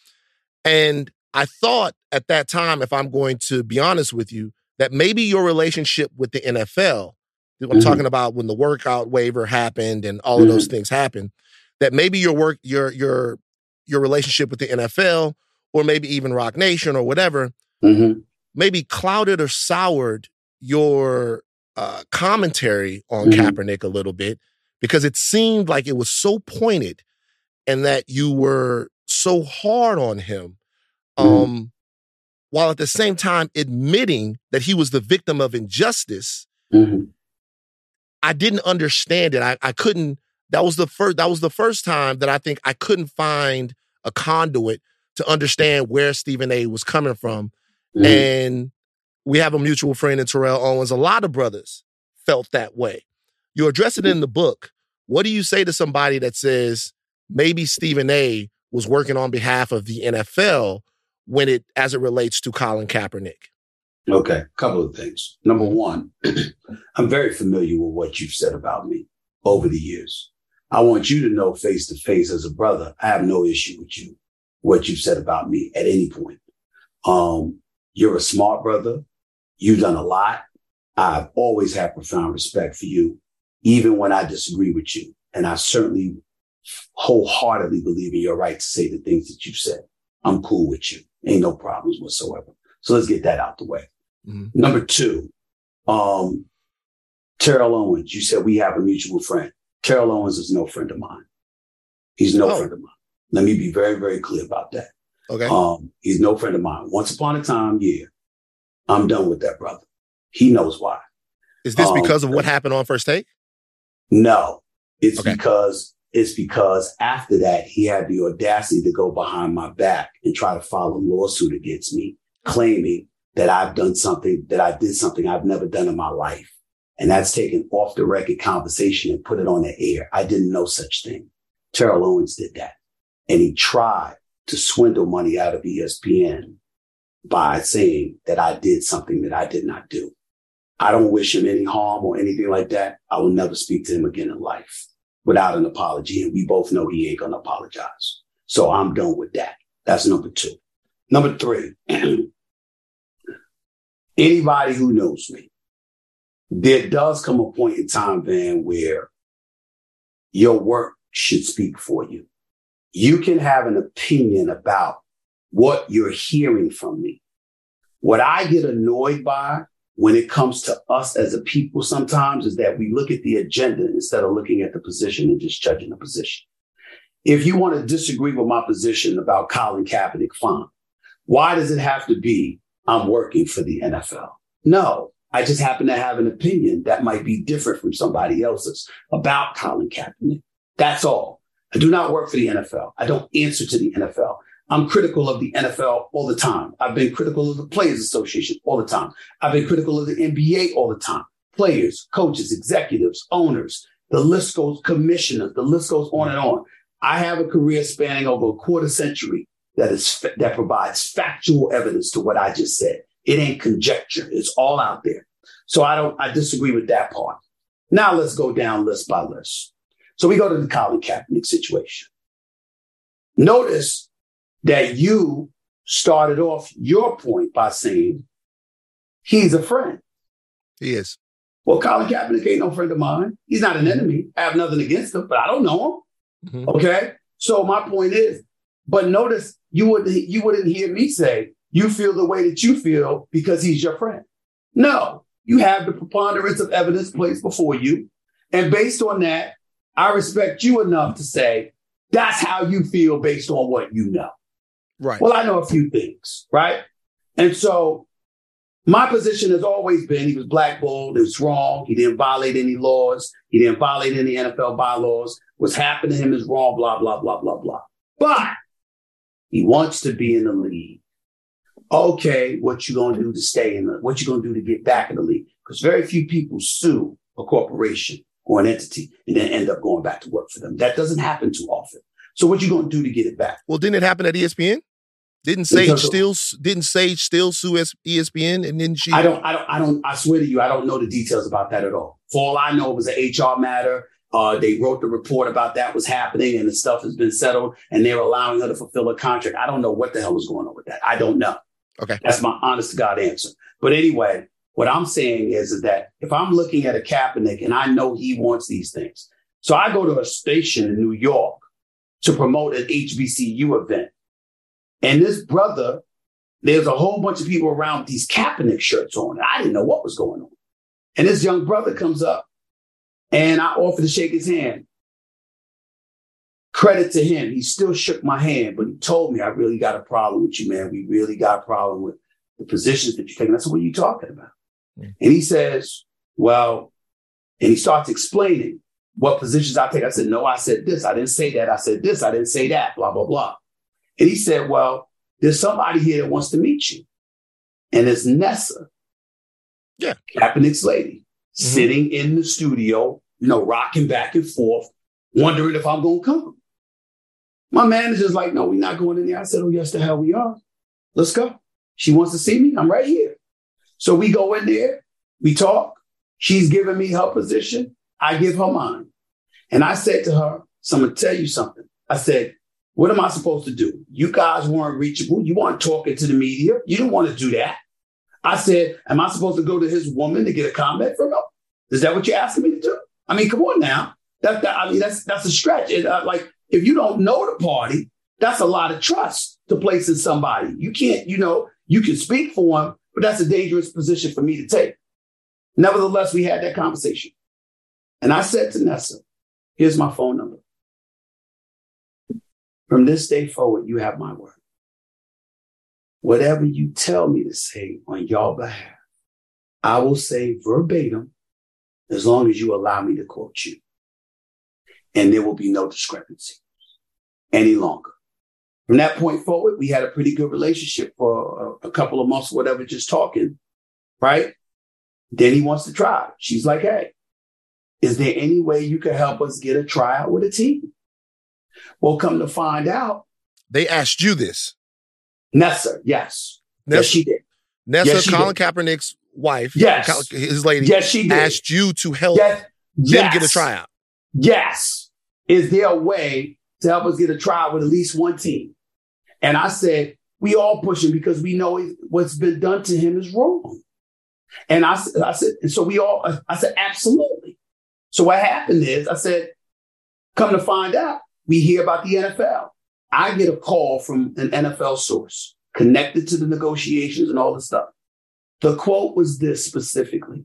And I thought at that time, if I'm going to be honest with you, that maybe your relationship with the NFL, I'm talking about when the workout waiver happened and all of those things happened, that maybe your relationship with the NFL, or maybe even Rock Nation or whatever, maybe clouded or soured your commentary on Kaepernick a little bit, because it seemed like it was so pointed and that you were so hard on him, while at the same time admitting that he was the victim of injustice. I didn't understand it. I couldn't. That was the first time that I think I couldn't find a conduit to understand where Stephen A was coming from. And we have a mutual friend in Terrell Owens. A lot of brothers felt that way. You address it in the book. What do you say to somebody that says maybe Stephen A was working on behalf of the NFL as it relates to Colin Kaepernick? Okay, a couple of things. Number one, I'm very familiar with what you've said about me over the years. I want you to know face to face as a brother, I have no issue with you, what you've said about me at any point. You're a smart brother. You've done a lot. I've always had profound respect for you, even when I disagree with you. And I certainly wholeheartedly believe in your right to say the things that you've said. I'm cool with you. Ain't no problems whatsoever. So let's get that out the way. Number two, Terrell Owens, you said we have a mutual friend. Terrell Owens is no friend of mine. He's no friend of mine. Let me be very, very clear about that. Okay. He's no friend of mine. Once upon a time, I'm done with that brother. He knows why. Is this because of what happened on First Take? No, it's Okay. because after that, he had the audacity to go behind my back and try to file a lawsuit against me, claiming that I did something I've never done in my life. And that's taken off the record conversation and put it on the air. I didn't know such thing. Terrell Owens did that. And he tried to swindle money out of ESPN by saying that I did something that I did not do. I don't wish him any harm or anything like that. I will never speak to him again in life without an apology. And we both know he ain't going to apologize. So I'm done with that. That's number 2. Number 3, anybody who knows me, there does come a point in time, Van, where your work should speak for you. You can have an opinion about what you're hearing from me. What I get annoyed by when it comes to us as a people sometimes is that we look at the agenda instead of looking at the position and just judging the position. If you want to disagree with my position about Colin Kaepernick, fine. Why does it have to be I'm working for the NFL? No, I just happen to have an opinion that might be different from somebody else's about Colin Kaepernick. That's all. I do not work for the NFL. I don't answer to the NFL. I'm critical of the NFL all the time. I've been critical of the Players Association all the time. I've been critical of the NBA all the time. Players, coaches, executives, owners, the list goes, commissioners, the list goes on and on. I have a career spanning over a quarter century that provides factual evidence to what I just said. It ain't conjecture. It's all out there. So I disagree with that part. Now let's go down list by list. So we go to the Colin Kaepernick situation. Notice that you started off your point by saying he's a friend. He is. Well, Colin Kaepernick ain't no friend of mine. He's not an enemy. I have nothing against him, but I don't know him. Mm-hmm. Okay? So my point is, but notice you wouldn't hear me say you feel the way that you feel because he's your friend. No, you have the preponderance of evidence placed before you. And based on that, I respect you enough to say that's how you feel based on what you know. Right. Well, I know a few things, right? And so my position has always been he was blackballed. It was wrong. He didn't violate any laws. He didn't violate any NFL bylaws. What's happened to him is wrong, blah, blah, blah, blah, blah. But he wants to be in the league. Okay, what you going to do to stay in the, what you going to do to get back in the league? Because very few people sue a corporation or an entity and then end up going back to work for them. That doesn't happen too often. So what you going to do to get it back? Well, didn't it happen at ESPN? Didn't Sage still sue ESPN and then she? I swear to you, I don't know the details about that at all. For all I know, it was an HR matter. They wrote the report about that was happening and the stuff has been settled and they're allowing her to fulfill a contract. I don't know what the hell is going on with that. I don't know. Okay. That's my honest to God answer. But anyway, what I'm saying is that if I'm looking at a Kaepernick and I know he wants these things, so I go to a station in New York to promote an HBCU event. And this brother, there's a whole bunch of people around with these Kaepernick shirts on. And I didn't know what was going on. And this young brother comes up and I offer to shake his hand. Credit to him. He still shook my hand, but he told me, I really got a problem with you, man. We really got a problem with the positions that you're taking. I said, what are you talking about? Mm-hmm. And he says, well, and he starts explaining what positions I take. I said, no, I said this. I didn't say that. I said this. I didn't say that, blah, blah, blah. And he said, well, there's somebody here that wants to meet you. And it's Nessa, Kaepernick's lady, sitting in the studio, rocking back and forth, wondering if I'm going to come. My manager's like, no, we're not going in there. I said, oh, yes, the hell we are. Let's go. She wants to see me. I'm right here. So we go in there. We talk. She's giving me her position. I give her mine. And I said to her, so I'm going to tell you something. I said, what am I supposed to do? You guys weren't reachable. You weren't talking to the media. You didn't want to do that. I said, am I supposed to go to his woman to get a comment from her? Is that what you're asking me to do? I mean, come on now. That's a stretch. If you don't know the party, that's a lot of trust to place in somebody. You can't, you can speak for him, but that's a dangerous position for me to take. Nevertheless, we had that conversation. And I said to Nessa, here's my phone number. From this day forward, you have my word. Whatever you tell me to say on your behalf, I will say verbatim as long as you allow me to quote you. And there will be no discrepancy any longer. From that point forward, we had a pretty good relationship for a couple of months, whatever, just talking, right? Then he wants to try. She's like, hey, is there any way you could help us get a tryout with a team? Well, come to find out. They asked you this. Nessa, yes. Nessa, yes, she did. Nessa, yes, she Colin did. Kaepernick's wife, yes. his lady, yes, she did. asked you to help yes. them get a tryout. Yes. Is there a way to help us get a tryout with at least one team? And I said, we all pushing because we know what's been done to him is wrong. And I said, and so I said, absolutely. So what happened is I said, come to find out, we hear about the NFL. I get a call from an NFL source connected to the negotiations and all the stuff. The quote was this specifically: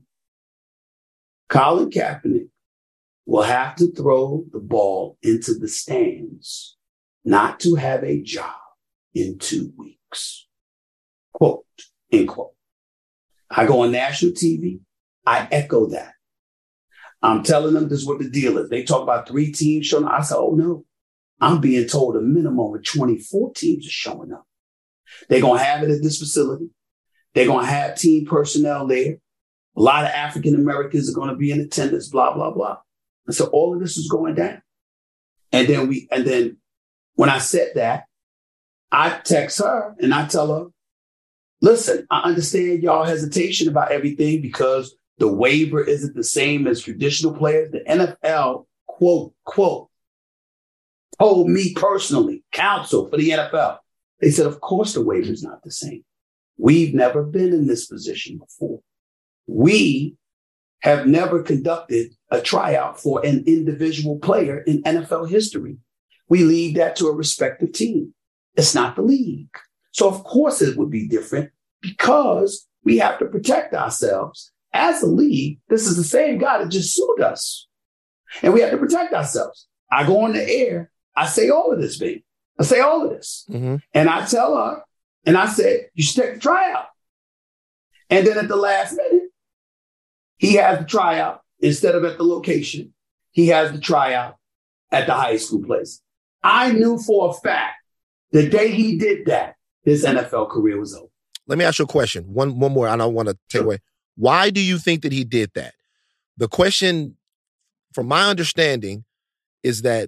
Colin Kaepernick will have to throw the ball into the stands not to have a job in 2 weeks. Quote, end quote. I go on national TV. I echo that. I'm telling them this is what the deal is. They talk about 3 teams showing up. I said, oh no, I'm being told a minimum of 24 teams are showing up. They're going to have it at this facility. They're going to have team personnel there. A lot of African Americans are going to be in attendance, blah, blah, blah. And so all of this is going down. And then when I said that, I text her and I tell her, listen, I understand y'all hesitation about everything because the waiver isn't the same as traditional players. The NFL, quote, told me personally, counsel for the NFL. They said, of course, the waiver is not the same. We've never been in this position before. We have never conducted a tryout for an individual player in NFL history. We leave that to a respective team. It's not the league. So of course it would be different because we have to protect ourselves. As a league, this is the same guy that just sued us. And we have to protect ourselves. I go on the air. I say all of this, baby. I say all of this. Mm-hmm. And I tell her, and I said, you should take the tryout. And then at the last minute, he has the tryout instead of at the location. He has the tryout at the high school place. I knew for a fact the day he did that, his NFL career was over. Let me ask you a question. One more. I don't want to take away. Why do you think that he did that? The question, from my understanding, is that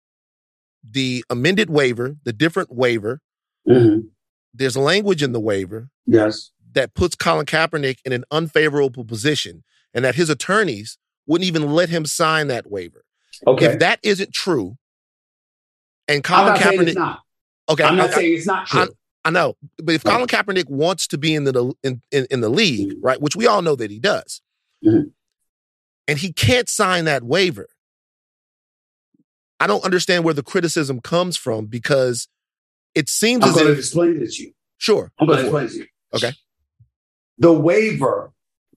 the amended waiver, the different waiver, mm-hmm. there's language in the waiver that puts Colin Kaepernick in an unfavorable position and that his attorneys wouldn't even let him sign that waiver. Okay. If that isn't true, and Colin Kaepernick... saying it's not. Okay, I'm not saying it's not true. I know, but if Colin Kaepernick wants to be in the league, mm-hmm. right, which we all know that he does, mm-hmm. and he can't sign that waiver, I don't understand where the criticism comes from because it seems I'm going to explain it to you. Sure. I'm going to explain it to you. Okay. The waiver,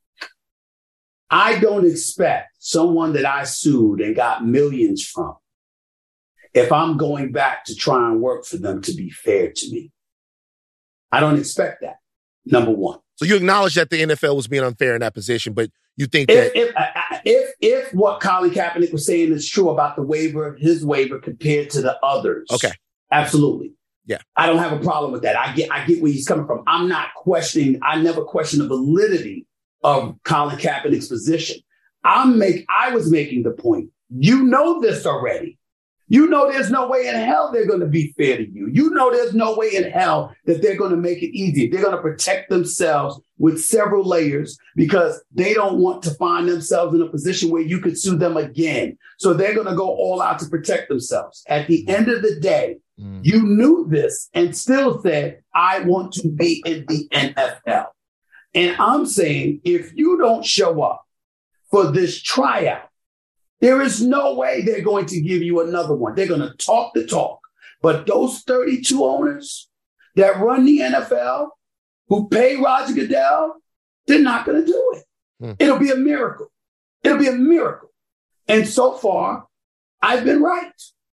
I don't expect someone that I sued and got millions from, if I'm going back to try and work for them, to be fair to me. I don't expect that, number one. So you acknowledge that the NFL was being unfair in that position, but you think that... If what Colin Kaepernick was saying is true about the waiver, his waiver compared to the others. Okay. Absolutely. Yeah. I don't have a problem with that. I get where he's coming from. I'm not questioning, I never questioned the validity of Colin Kaepernick's position. I was making the point. You know this already. You know there's no way in hell they're going to be fair to you. You know there's no way in hell that they're going to make it easy. They're going to protect themselves with several layers because they don't want to find themselves in a position where you could sue them again. So they're going to go all out to protect themselves. At the end of the day, you knew this and still said, I want to be in the NFL. And I'm saying, if you don't show up for this tryout, there is no way they're going to give you another one. They're going to talk the talk. But those 32 owners that run the NFL, who pay Roger Goodell, they're not going to do it. It'll be a miracle. It'll be a miracle. And so far, I've been right.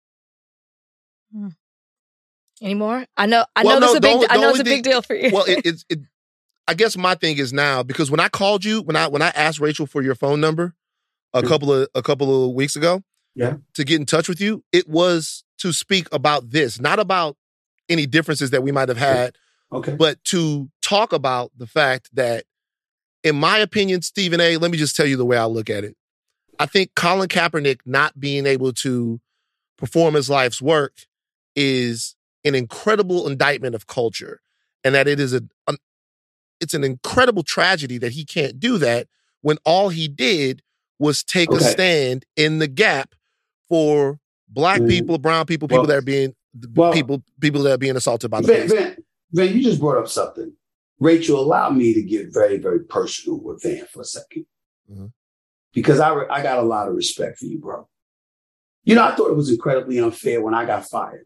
Any more? I know it's a big deal for you. Well, I guess my thing is now, because when I called you, when I asked Rachel for your phone number, a couple of weeks ago, to get in touch with you, it was to speak about this, not about any differences that we might have had, but to talk about the fact that, in my opinion, Stephen A., let me just tell you the way I look at it. I think Colin Kaepernick not being able to perform his life's work is an incredible indictment of culture, and that it is it's an incredible tragedy that he can't do that when all he did was take a stand in the gap for Black people, brown people, people that are being people that are being assaulted by the police. Van, you just brought up something. Rachel, allow me to get very, very personal with Van for a second. Because I got a lot of respect for you, bro. You know, I thought it was incredibly unfair when I got fired.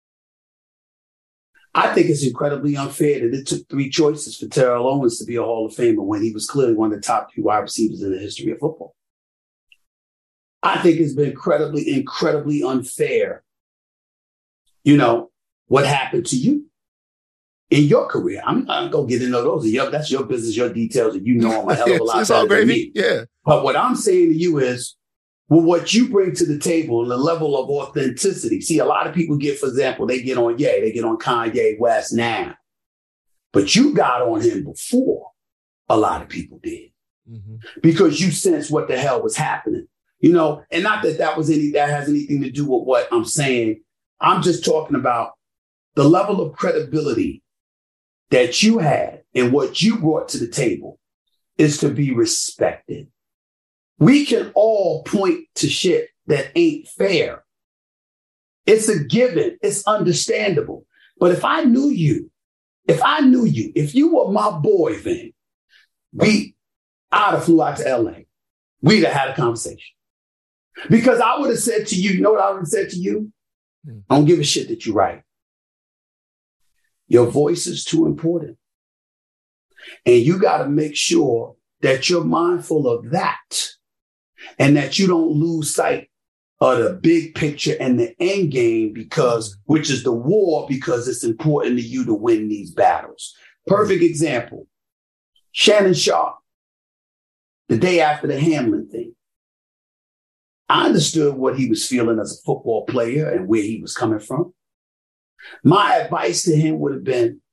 I think it's incredibly unfair that it took 3 choices for Terrell Owens to be a Hall of Famer when he was clearly one of the top 2 wide receivers in the history of football. I think it's been incredibly unfair, you know, what happened to you in your career. I'm not going to get into those. That's your business, your details, and you know them a hell of a lot better than me. Yeah. But what I'm saying to you is, well, what you bring to the table and the level of authenticity. See, a lot of people for example, they get on they get on Kanye West now. But you got on him before a lot of people did. Because you sensed what the hell was happening. You know, and not that that has anything to do with what I'm saying. I'm just talking about the level of credibility that you had and what you brought to the table is to be respected. We can all point to shit that ain't fair. It's a given. It's understandable. But if I knew you, if you were my boy, then I'd have flew out to LA. We'd have had a conversation. Because I would have said to you, you know what I would have said to you? I don't give a shit that you're right. Your voice is too important. And you got to make sure that you're mindful of that and that you don't lose sight of the big picture and the end game which is the war, because it's important to you to win these battles. Perfect example. Shannon Sharpe, the day after the Hamlin thing. I understood what he was feeling as a football player and where he was coming from. My advice to him would have been,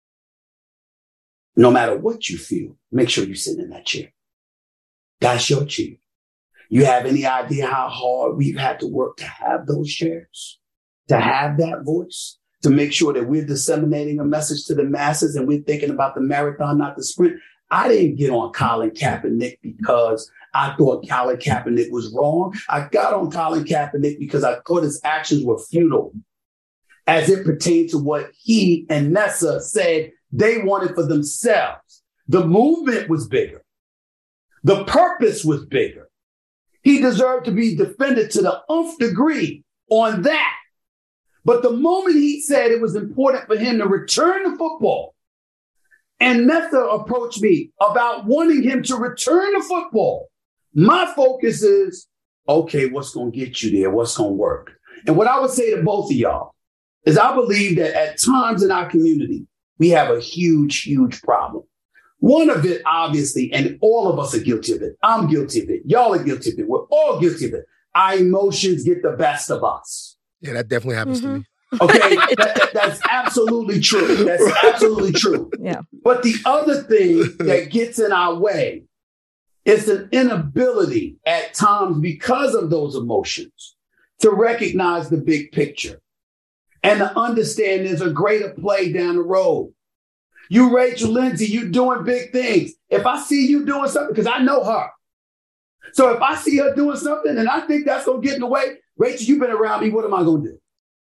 no matter what you feel, make sure you sit in that chair. That's your chair. You have any idea how hard we've had to work to have those chairs, to have that voice, to make sure that we're disseminating a message to the masses and we're thinking about the marathon, not the sprint. I didn't get on Colin Kaepernick because I thought Colin Kaepernick was wrong. I got on Colin Kaepernick because I thought his actions were futile as it pertained to what he and Nessa said they wanted for themselves. The movement was bigger. The purpose was bigger. He deserved to be defended to the nth degree on that. But the moment he said it was important for him to return to football, and Nessa approached me about wanting him to return to football, my focus is, okay, what's going to get you there? What's going to work? And what I would say to both of y'all is I believe that at times in our community, we have a huge, huge problem. One of it, obviously, and all of us are guilty of it. I'm guilty of it. Y'all are guilty of it. We're all guilty of it. Our emotions get the best of us. Yeah, that definitely happens to me. Okay, that's absolutely true. That's absolutely true. Yeah. But the other thing that gets in our way is an inability at times, because of those emotions, to recognize the big picture and to understand there's a greater play down the road. You, Rachel Lindsay, you doing big things. If I see you doing something, because I know her. So if I see her doing something and I think that's going to get in the way, Rachel, you've been around me. What am I going to do?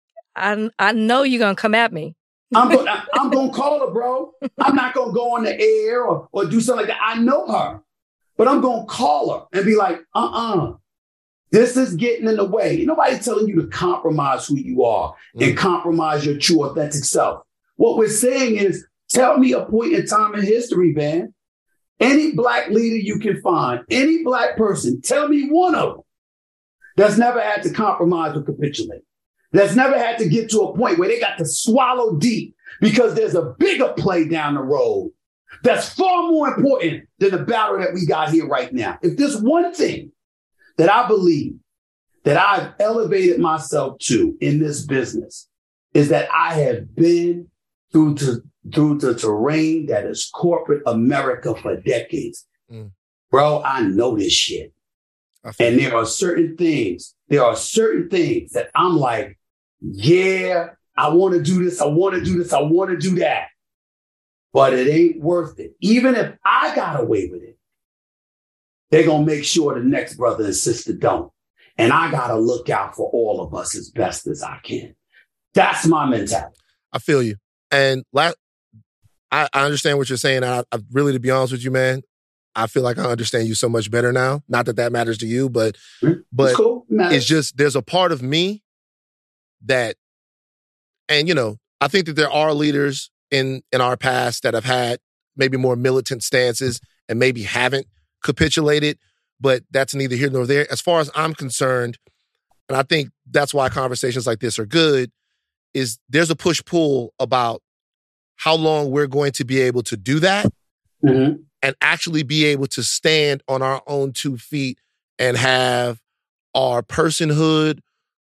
I know you're going to come at me. I'm going to call her, bro. I'm not going to go on the air or do something like that. I know her, but I'm going to call her and be like, this is getting in the way. Nobody's telling you to compromise who you are and compromise your true, authentic self. What we're saying is, tell me a point in time in history, man. Any black leader you can find, any black person, tell me one of them that's never had to compromise or capitulate. That's never had to get to a point where they got to swallow deep because there's a bigger play down the road that's far more important than the battle that we got here right now. If there's one thing that I believe that I've elevated myself to in this business is that I have been through the terrain that is corporate America for decades. Bro, I know this shit. And there are certain things that I'm like, yeah, I want to do this. I want to do this. I want to do that. But it ain't worth it. Even if I got away with it, they're going to make sure the next brother and sister don't. And I got to look out for all of us as best as I can. That's my mentality. I feel you. And I understand what you're saying. I really, to be honest with you, man, I feel like I understand you so much better now. Not that that matters to you, but cool. It's just, there's a part of me that, and you know, I think that there are leaders in our past that have had maybe more militant stances and maybe haven't capitulated, but that's neither here nor there. As far as I'm concerned, and I think that's why conversations like this are good, is there's a push-pull about how long we're going to be able to do that and actually be able to stand on our own 2 feet and have our personhood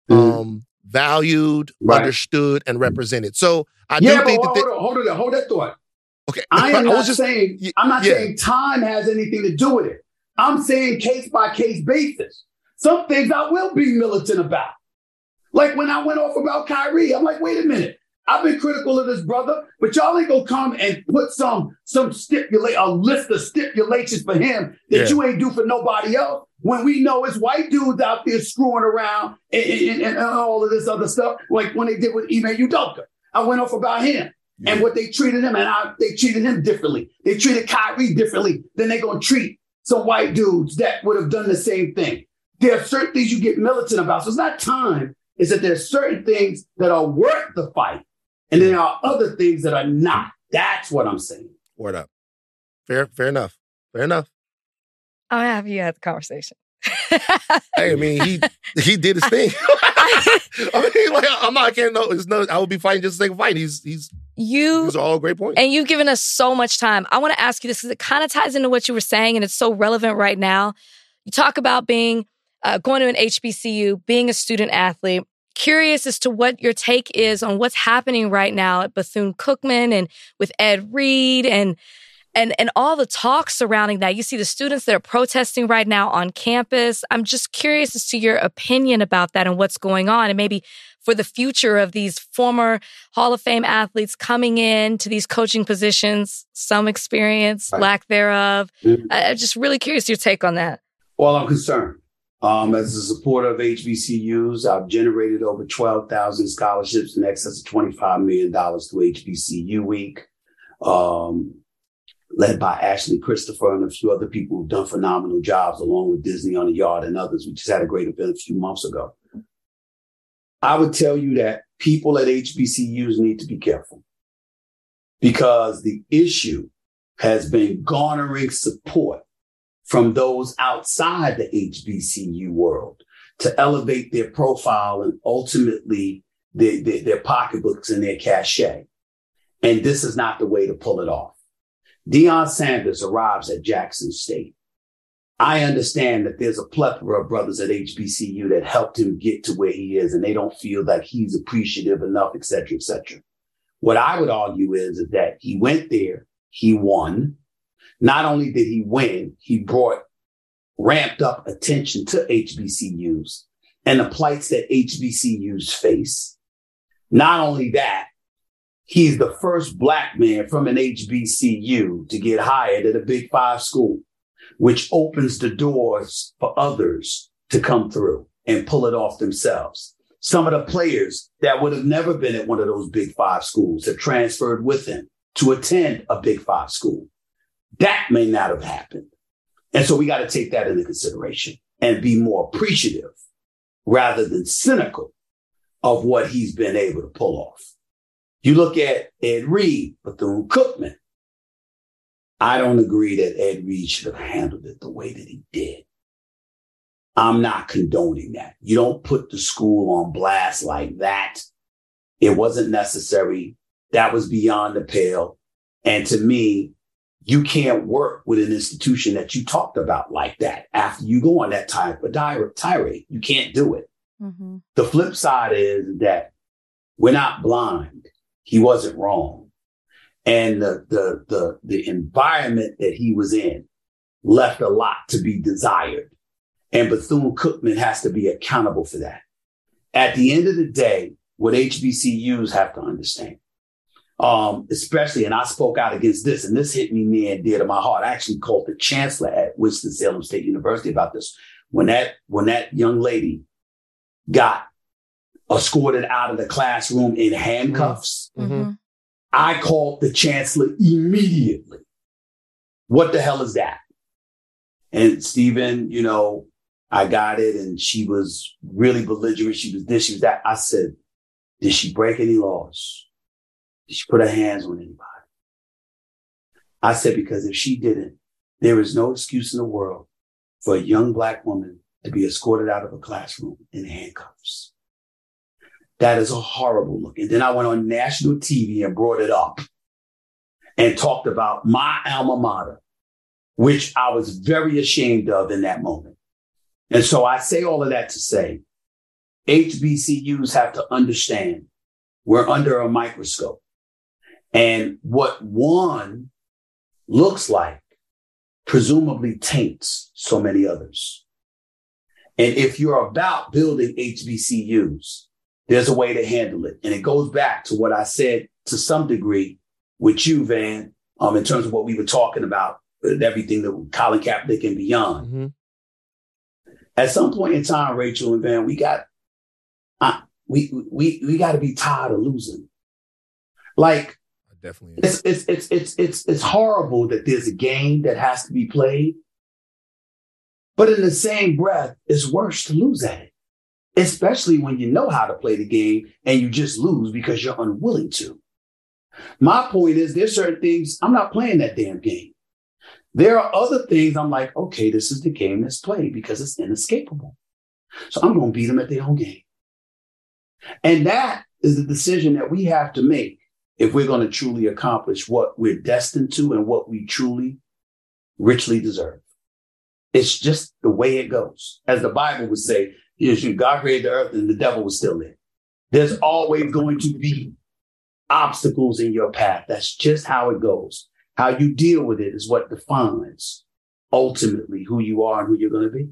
valued, understood, and represented. So I do think that... Hold that thought. Okay. I'm not saying time has anything to do with it. I'm saying case-by-case basis. Some things I will be militant about. Like when I went off about Kyrie, I'm like, wait a minute. I've been critical of this brother, but y'all ain't gonna come and put a list of stipulations for him that you ain't do for nobody else. When we know it's white dudes out there screwing around and all of this other stuff, like when they did with Ime Udoka. I went off about him and what they treated him, and they treated him differently. They treated Kyrie differently than they're gonna treat some white dudes that would have done the same thing. There are certain things you get militant about. So it's not time. It's that there's certain things that are worth the fight. And then there are other things that are not. That's what I'm saying. Word up. Fair enough. Fair enough. I'm happy you had the conversation. Hey, I mean, he did his thing. I mean, like, I would be fighting just to take a fight. These are all great points. And you've given us so much time. I want to ask you this because it kind of ties into what you were saying, and it's so relevant right now. You talk about being going to an HBCU, being a student athlete. Curious as to what your take is on what's happening right now at Bethune-Cookman and with Ed Reed and all the talk surrounding that. You see the students that are protesting right now on campus. I'm just curious as to your opinion about that and what's going on, and maybe for the future of these former Hall of Fame athletes coming in to these coaching positions, some experience, lack thereof. I'm just really curious your take on that. Well, I'm concerned. As a supporter of HBCUs, I've generated over 12,000 scholarships in excess of $25 million through HBCU Week, led by Ashley Christopher and a few other people who've done phenomenal jobs, along with Disney on the Yard and others. We just had a great event a few months ago. I would tell you that people at HBCUs need to be careful because the issue has been garnering support from those outside the HBCU world to elevate their profile and ultimately their pocketbooks and their cachet. And this is not the way to pull it off. Deion Sanders arrives at Jackson State. I understand that there's a plethora of brothers at HBCU that helped him get to where he is, and they don't feel that he's appreciative enough, et cetera, et cetera. What I would argue is that he went there, he won. Not only did he win, he brought ramped up attention to HBCUs and the plights that HBCUs face. Not only that, he's the first Black man from an HBCU to get hired at a Big Five school, which opens the doors for others to come through and pull it off themselves. Some of the players that would have never been at one of those Big Five schools have transferred with him to attend a Big Five school. That may not have happened. And so we got to take that into consideration and be more appreciative rather than cynical of what he's been able to pull off. You look at Ed Reed, Bethune-Cookman. I don't agree that Ed Reed should have handled it the way that he did. I'm not condoning that. You don't put the school on blast like that. It wasn't necessary. That was beyond the pale. And to me, you can't work with an institution that you talked about like that after you go on that type of tirade. You can't do it. Mm-hmm. The flip side is that we're not blind. He wasn't wrong. And the environment that he was in left a lot to be desired. And Bethune-Cookman has to be accountable for that. At the end of the day, what HBCUs have to understand, especially, and I spoke out against this, and this hit me near and dear to my heart. I actually called the chancellor at Winston-Salem State University about this. When that young lady got escorted out of the classroom in handcuffs, Mm-hmm. I called the chancellor immediately. What the hell is that? And Stephen, I got it. And she was really belligerent. She was this, she was that. I said, did she break any laws? Did she put her hands on anybody? I said, because if she didn't, there is no excuse in the world for a young Black woman to be escorted out of a classroom in handcuffs. That is a horrible look. And then I went on national TV and brought it up and talked about my alma mater, which I was very ashamed of in that moment. And so I say all of that to say, HBCUs have to understand we're under a microscope. And what one looks like presumably taints so many others. And if you're about building HBCUs, there's a way to handle it. And it goes back to what I said to some degree with you, Van, in terms of what we were talking about, everything that Colin Kaepernick and beyond. Mm-hmm. At some point in time, Rachel and Van, we got to be tired of losing. Like, Definitely. It's horrible that there's a game that has to be played. But in the same breath, it's worse to lose at it. Especially when you know how to play the game and you just lose because you're unwilling to. My point is there's certain things, I'm not playing that damn game. There are other things I'm like, okay, this is the game that's played because it's inescapable. So I'm going to beat them at their own game. And that is the decision that we have to make if we're going to truly accomplish what we're destined to and what we truly, richly deserve. It's just the way it goes. As the Bible would say, God created the earth and the devil was still there. There's always going to be obstacles in your path. That's just how it goes. How you deal with it is what defines ultimately who you are and who you're going to be.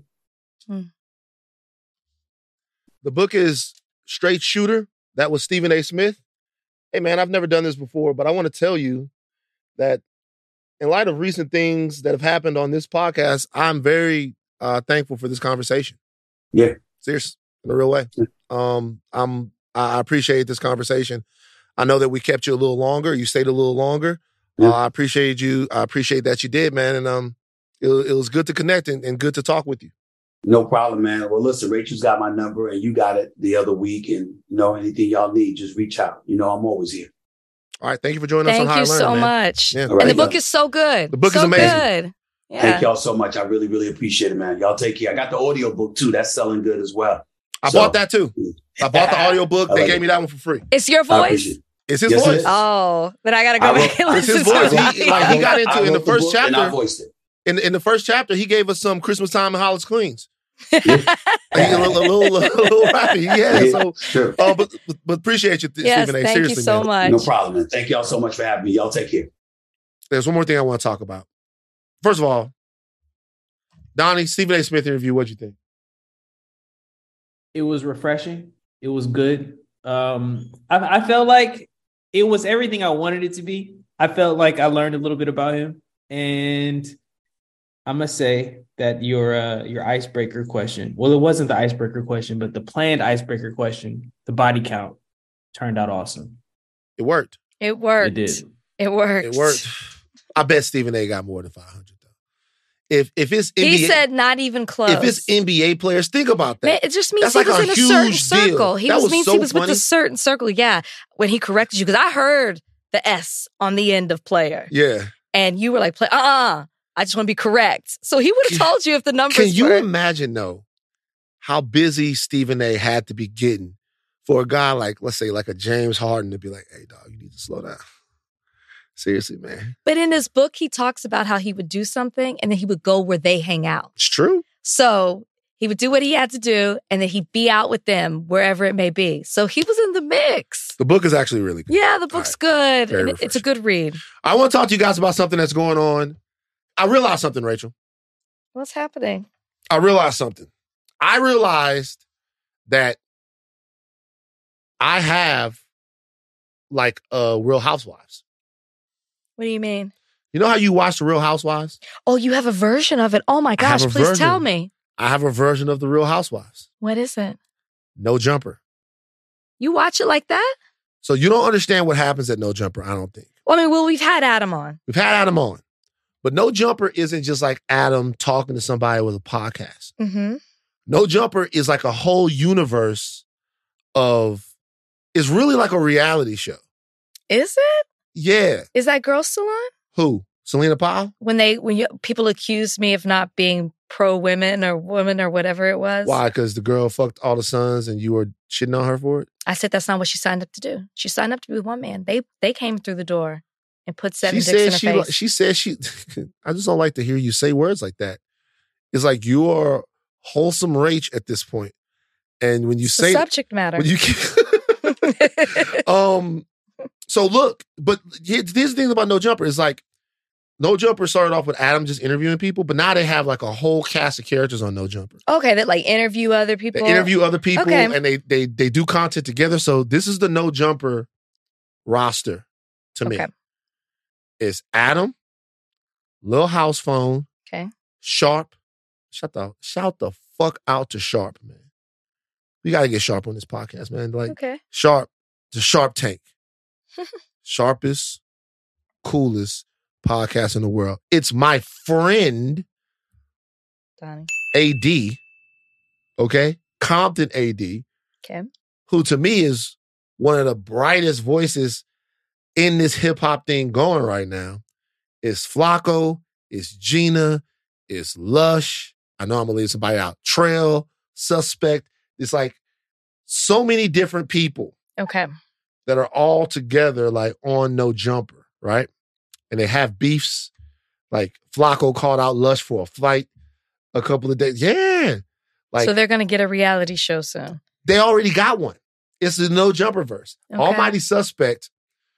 The book is Straight Shooter. That was Stephen A. Smith. Hey, man, I've never done this before, but I want to tell you that in light of recent things that have happened on this podcast, I'm very thankful for this conversation. Yeah. Seriously, in a real way. I appreciate this conversation. I know that we kept you a little longer. You stayed a little longer. Yeah. I appreciate you. I appreciate that you did, man. And it was good to connect and good to talk with you. No problem, man. Well, listen, Rachel's got my number and you got it the other week. And anything y'all need, just reach out. I'm always here. All right. Thank you for joining us on How Thank to you Learn, so man. much. Yeah. Right, and the book is so good. The book is so amazing. Good. Yeah. Thank y'all so much. I really, really appreciate it, man. Y'all take care. I got the audio book too. That's selling good as well. I bought that too. I bought the audio book. They gave me that one for free. It's your voice? It's his Yes, it voice. is. Oh, then I got to go back and It's his listen voice. to He it. got into in the first chapter. And I voiced it. In the first chapter, he gave us some Christmas Time and Hollis Cleans. A little rappy. Yeah. So, sure. but appreciate you, Yes, Stephen A. thank Seriously, you so man. much. No problem, man. Thank y'all so much for having me. Y'all take care. There's one more thing I want to talk about. First of all, Donnie, Stephen A. Smith interview. What'd you think? It was refreshing. It was good. I felt like it was everything I wanted it to be. I felt like I learned a little bit about him, and I must say that your icebreaker question. Well, it wasn't the icebreaker question, but the planned icebreaker question. The body count turned out awesome. It worked. It worked. It did. It worked. It worked. I bet Stephen A. got more than 500 though. If it's NBA, He said not even close. if it's NBA players, think about that. Man, it just means That's he like was a in a certain huge deal. circle. He That was was means so he was with funny. a certain circle. Yeah, when he corrected you, because I heard the S on the end of player, Yeah. and you were like, "Play, I just want to be correct." So he would have told you if the numbers. Can you were... imagine though how busy Stephen A. had to be getting for a guy like, let's say, like a James Harden to be like, "Hey, dog, you need to slow down." Seriously, man. But in his book, he talks about how he would do something and then he would go where they hang out. It's true. So he would do what he had to do and then he'd be out with them wherever it may be. So he was in the mix. The book is actually really good. Yeah, the book's good. Very And it's a good read. I want to talk to you guys about something that's going on. I realized something, Rachel. What's happening? I realized something. I realized that I have like Real Housewives. What do you mean? You know how you watch the Real Housewives? Oh, you have a version of it. Oh my gosh, please tell me. I have a version of the Real Housewives. What is it? No Jumper. You watch it like that? So you don't understand what happens at No Jumper, I don't think. Well, we've had Adam on. We've had Adam on. But No Jumper isn't just like Adam talking to somebody with a podcast. Mm-hmm. No Jumper is like a whole universe of, it's really like a reality show. Is it? Yeah. Is that girl still on? Who? Selena Powell? People accused me of not being pro women or whatever it was. Why? Because the girl fucked all the sons and you were shitting on her for it? I said that's not what she signed up to do. She signed up to be with one man. They came through the door and put 7 dicks in her face. She said I just don't like to hear you say words like that. It's like you are wholesome rage at this point. And when you it's say the subject matter. When you so look, but here's the thing about No Jumper is like No Jumper started off with Adam just interviewing people, but now they have like a whole cast of characters on No Jumper. Okay, that like interview other people. They interview other people okay. and they do content together. So this is the No Jumper roster to me. It's Adam, Lil House Phone, okay, Sharp. Shout the fuck out to Sharp, man. We gotta get Sharp on this podcast, man. Like Sharp, the Sharp Tank. Sharpest, coolest podcast in the world. It's my friend, Donnie. AD, okay? Compton AD, okay, who to me is one of the brightest voices in this hip-hop thing going right now. It's Flacco, it's Gina, it's Lush. I know I'm gonna leave somebody out. Trail, Suspect. It's like so many different people. Okay. That are all together like on No Jumper, right? And they have beefs. Like Flacco called out Lush for a fight a couple of days. Yeah. Like, so they're going to get a reality show soon. They already got one. It's the No Jumper verse. Okay. Almighty Suspect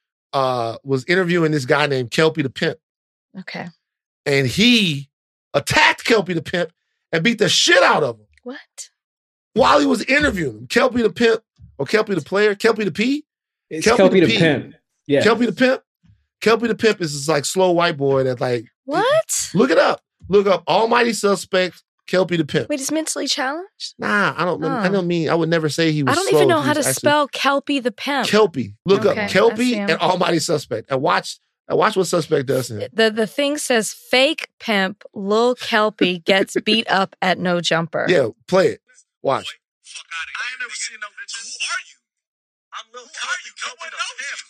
was interviewing this guy named Kelpie the Pimp. Okay. And he attacked Kelpie the Pimp and beat the shit out of him. What? While he was interviewing him. Kelpie the Pimp, or Kelpie the Player, Kelpie the P. It's Kelpie the Pimp. Yeah. Kelpie the Pimp. Kelpie the Pimp is this like slow white boy that like. What? Look it up. Look up Almighty Suspect, Kelpie the Pimp. Wait, he's mentally challenged? Nah, I would never say he was I don't slow. even know how to spell Kelpie the Pimp. Kelpie. Look up Kelpie and Almighty Suspect and watch what Suspect does to him. The thing says fake pimp Lil Kelpie gets beat up at No Jumper. Yeah, play it. Watch. Fuck out of here. I ain't never seen no bitches. Who are you? I'm Lil Kelpie. Kelpie the Pimp.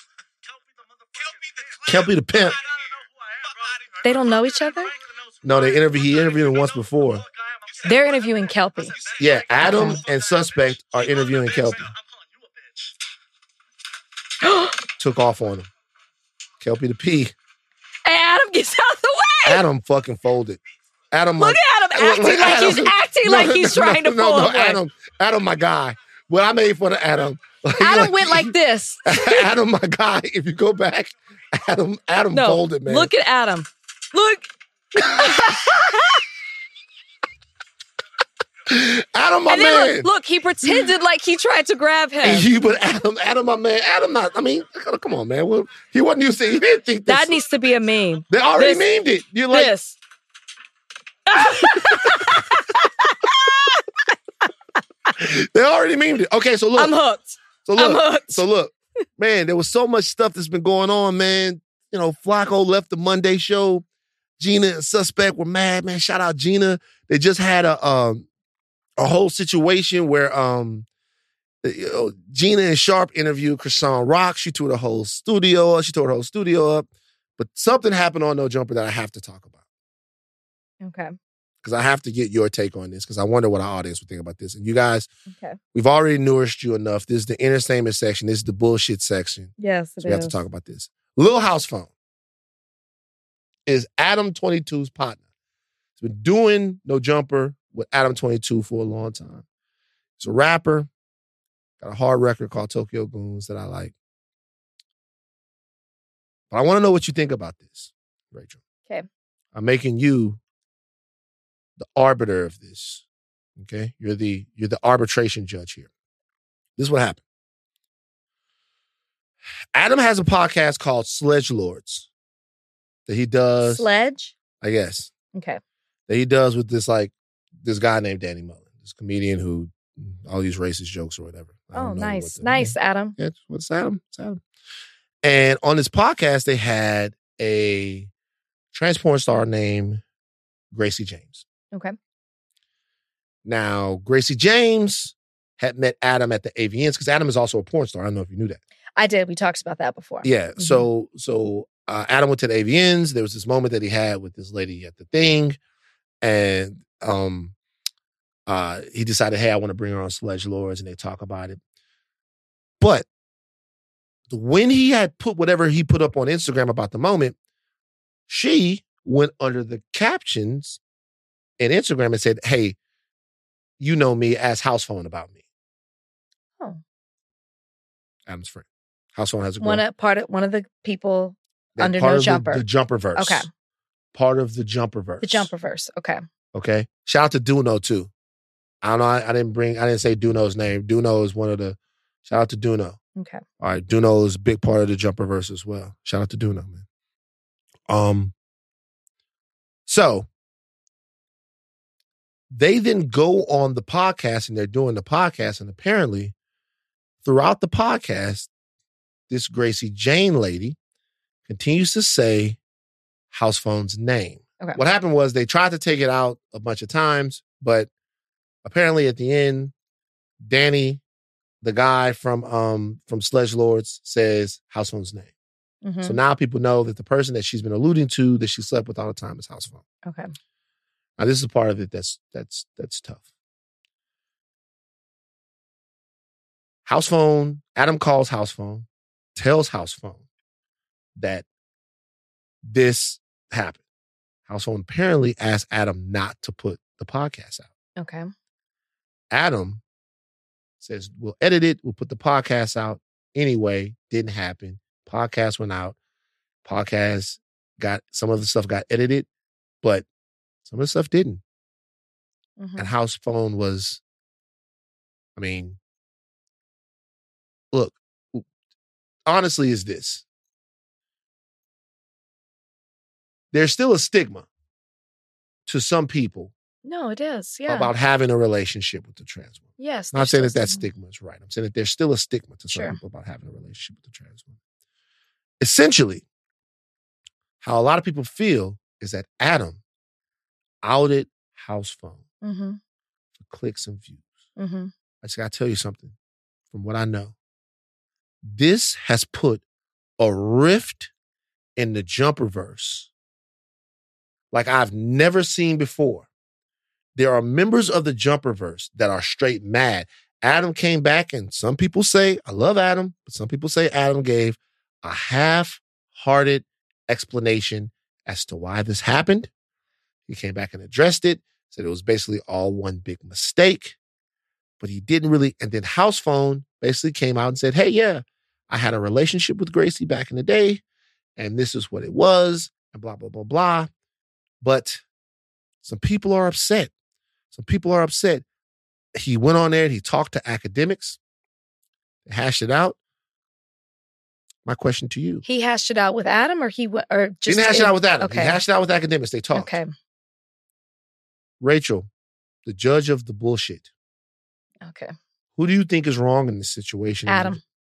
Kelpie the Pimp. They don't know each other? No, he interviewed him once before. They're interviewing Kelpie. Yeah, Adam and Suspect are interviewing Kelpie. Took off on him. Kelpie the P. Hey, Adam gets out of the way. Adam fucking folded. Adam, look at Adam acting like he's trying to pull away. Adam, my guy. Well, I made fun of Adam. Adam went like this. Adam, my guy. If you go back, Adam folded, man. Look at Adam. Look. Adam, my man. Look, he pretended like he tried to grab him. But Adam, my man. Come on, man. Well, he wasn't used to it. He didn't think this. That needs to be a meme. They already memed it. You're like this. They already memed it. Okay, so look. I'm hooked. So look, man, there was so much stuff that's been going on, man. You know, Flacco left the Monday show. Gina and Suspect were mad, man. Shout out Gina. They just had a whole situation where Gina and Sharp interviewed Krishan Rock. She tore her whole studio up. But something happened on No Jumper that I have to talk about. Okay. Because I have to get your take on this because I wonder what our audience would think about this. And you guys, we've already nourished you enough. This is the entertainment section. This is the bullshit section. Yes, so we have to talk about this. Lil House Phone. is Adam 22's partner. He's been doing No Jumper with Adam 22 for a long time. He's a rapper, got a hard record called Tokyo Goons that I like. But I want to know what you think about this, Rachel. Okay. I'm making you the arbiter of this. Okay? You're the arbitration judge here. This is what happened. Adam has a podcast called Sledge Lords that he does. Sledge? I guess. Okay. That he does with this guy named Danny Mullen, this comedian who all these racist jokes or whatever. Oh, nice. Nice, Adam. Yeah, what's Adam? It's Adam. And on this podcast, they had a trans porn star named Gracie James. Okay. Now, Gracie James had met Adam at the AVNs because Adam is also a porn star. I don't know if you knew that. I did. We talked about that before. Yeah. So Adam went to the AVNs. There was this moment that he had with this lady at the thing. And he decided, hey, I want to bring her on Sledge Lords, and they talk about it. But when he had put whatever he put up on Instagram about the moment, she went under the captions in Instagram and said, hey, you know me, ask House Phone about me. Oh. Adam's friend. House Phone has a girl. One of the people That under part No of Jumper. The Jumperverse. Okay. Part of the Jumperverse. The Jumperverse. Okay. Okay. Shout out to Duno too. I don't know. I didn't say Duno's name. Duno is one of the. Shout out to Duno. Okay. All right. Duno is a big part of the Jumperverse as well. Shout out to Duno, man. So they then go on the podcast and they're doing the podcast, and apparently throughout the podcast, this Gracie Jane lady continues to say House Phone's name. Okay. What happened was they tried to take it out a bunch of times, but apparently at the end, Danny, the guy from Sledge Lords, says House Phone's name. Mm-hmm. So now people know that the person that she's been alluding to that she slept with all the time is House Phone. Okay. Now this is part of it that's tough. House Phone, Adam calls House Phone, tells House Phone that this happened. House Phone apparently asked Adam not to put the podcast out. Okay. Adam says, we'll edit it. We'll put the podcast out anyway. Didn't happen. Podcast went out. Podcast some of the stuff got edited, but some of the stuff didn't. Mm-hmm. And House Phone look, honestly is this. There's still a stigma to some people. No, it is. Yeah. About having a relationship with the trans woman. Yes. I'm not saying that stigma is right. I'm saying that there's still a stigma to some people about having a relationship with the trans woman. Essentially, how a lot of people feel is that Adam outed House Phone for clicks and views. Mm-hmm. I just got to tell you something from what I know. This has put a rift in the Jumperverse like I've never seen before. There are members of the Jumperverse that are straight mad. Adam came back, and some people say, I love Adam, but some people say Adam gave a half-hearted explanation as to why this happened. He came back and addressed it, said it was basically all one big mistake, but he didn't really. And then House Phone basically came out and said, hey, yeah, I had a relationship with Gracie back in the day, and this is what it was, and blah, blah, blah, blah. But some people are upset. Some people are upset. He went on there and he talked to academics, hashed it out. My question to you. He hashed it out with Adam, or he just didn't hash it out with Adam. Okay. He hashed it out with academics. They talked. Okay. Rachel, the judge of the bullshit. Okay. Who do you think is wrong in this situation? Adam.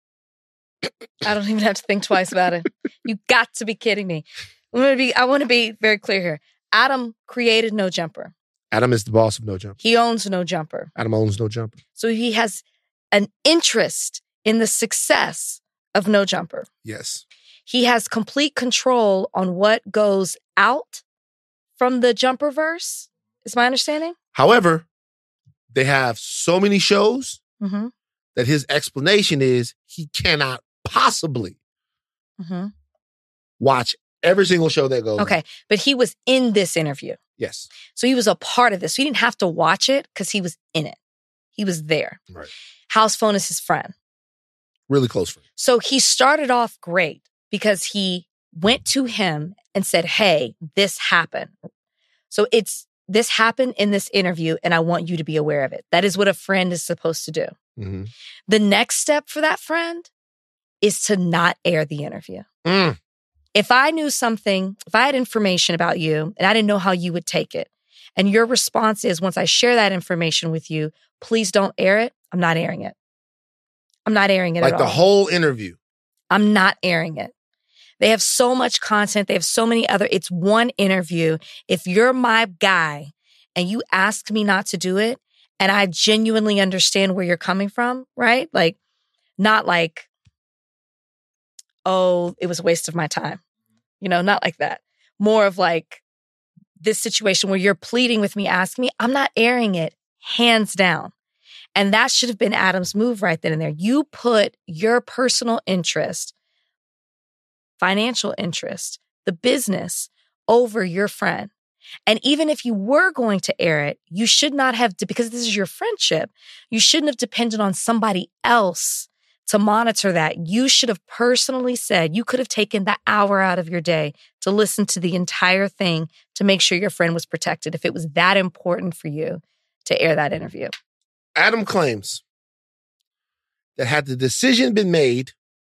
I don't even have to think twice about it. You got to be kidding me. I want to be very clear here. Adam created No Jumper. Adam is the boss of No Jumper. He owns No Jumper. Adam owns No Jumper. So he has an interest in the success of No Jumper. Yes. He has complete control on what goes out from the Jumperverse, is my understanding. However, they have so many shows that his explanation is he cannot possibly watch Every single show that goes. Okay. But he was in this interview. Yes. So he was a part of this. So he didn't have to watch it because he was in it. He was there. Right. House phone is his friend. Really close friend. So he started off great because he went to him and said, hey, this happened. So this happened in this interview and I want you to be aware of it. That is what a friend is supposed to do. Mm-hmm. The next step for that friend is to not air the interview. Mm. If I knew something, if I had information about you and I didn't know how you would take it, and your response is, once I share that information with you, please don't air it, I'm not airing it. I'm not airing it at all. Like the whole interview. I'm not airing it. They have so much content. They have so many other, it's one interview. If you're my guy and you ask me not to do it, and I genuinely understand where you're coming from, right? Like, not like, oh, it was a waste of my time. You know, not like that. More of like this situation where you're pleading with me, asking me, I'm not airing it, hands down. And that should have been Adam's move right then and there. You put your personal interest, financial interest, the business over your friend. And even if you were going to air it, you should not have, because this is your friendship, you shouldn't have depended on somebody else to monitor that. You should have personally said, you could have taken that hour out of your day to listen to the entire thing to make sure your friend was protected if it was that important for you to air that interview. Adam claims that had the decision been made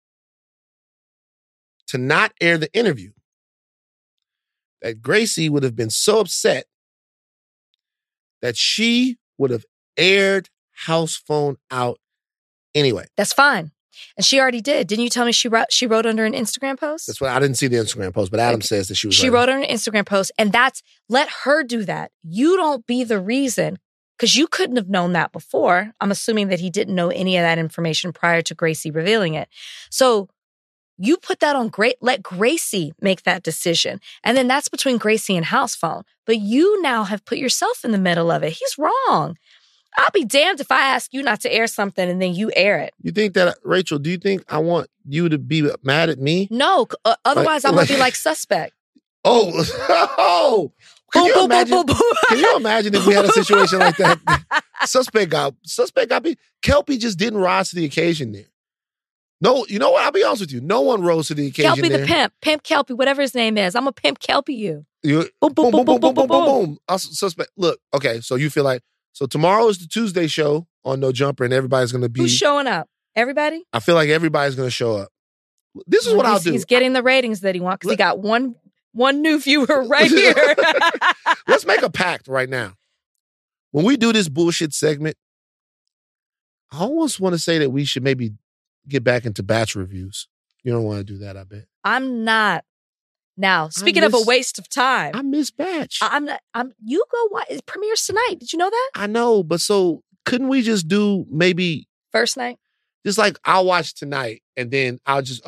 to not air the interview, that Gracie would have been so upset that she would have aired House Phone out anyway. That's fine. And she already did. Didn't you tell me she wrote under an Instagram post? That's what I didn't see the Instagram post, but Adam says that she was. She wrote under an Instagram post, and let her do that. You don't be the reason, because you couldn't have known that before. I'm assuming that he didn't know any of that information prior to Gracie revealing it. So you put that on let Gracie make that decision. And then that's between Gracie and House Phone. But you now have put yourself in the middle of it. He's wrong. I'll be damned if I ask you not to air something and then you air it. You think that, Rachel, do you think I want you to be mad at me? No, otherwise I'm going to be like suspect. Oh, Can you imagine if we had a situation like that? Suspect got beat. Kelpie just didn't rise to the occasion there. No, you know what? I'll be honest with you. No one rose to the occasion. Kelpie the pimp Kelpie, whatever his name is. I'm a pimp Kelpie you. Boom, boom, boom, boom, boom, boom, boom. Suspect. Look, okay, so you feel like, so tomorrow is the Tuesday show on No Jumper and everybody's going to be. Who's showing up? Everybody? I feel like everybody's going to show up. This is what I'll do. He's getting the ratings that he wants because he got one new viewer right here. Let's make a pact right now. When we do this bullshit segment, I almost want to say that we should maybe get back into batch reviews. You don't want to do that, I bet. I'm not. Now, speaking of a waste of time. I miss batch. You go watch. It premieres tonight. Did you know that? I know, but so couldn't we just do maybe first night? Just like I'll watch tonight and then I'll just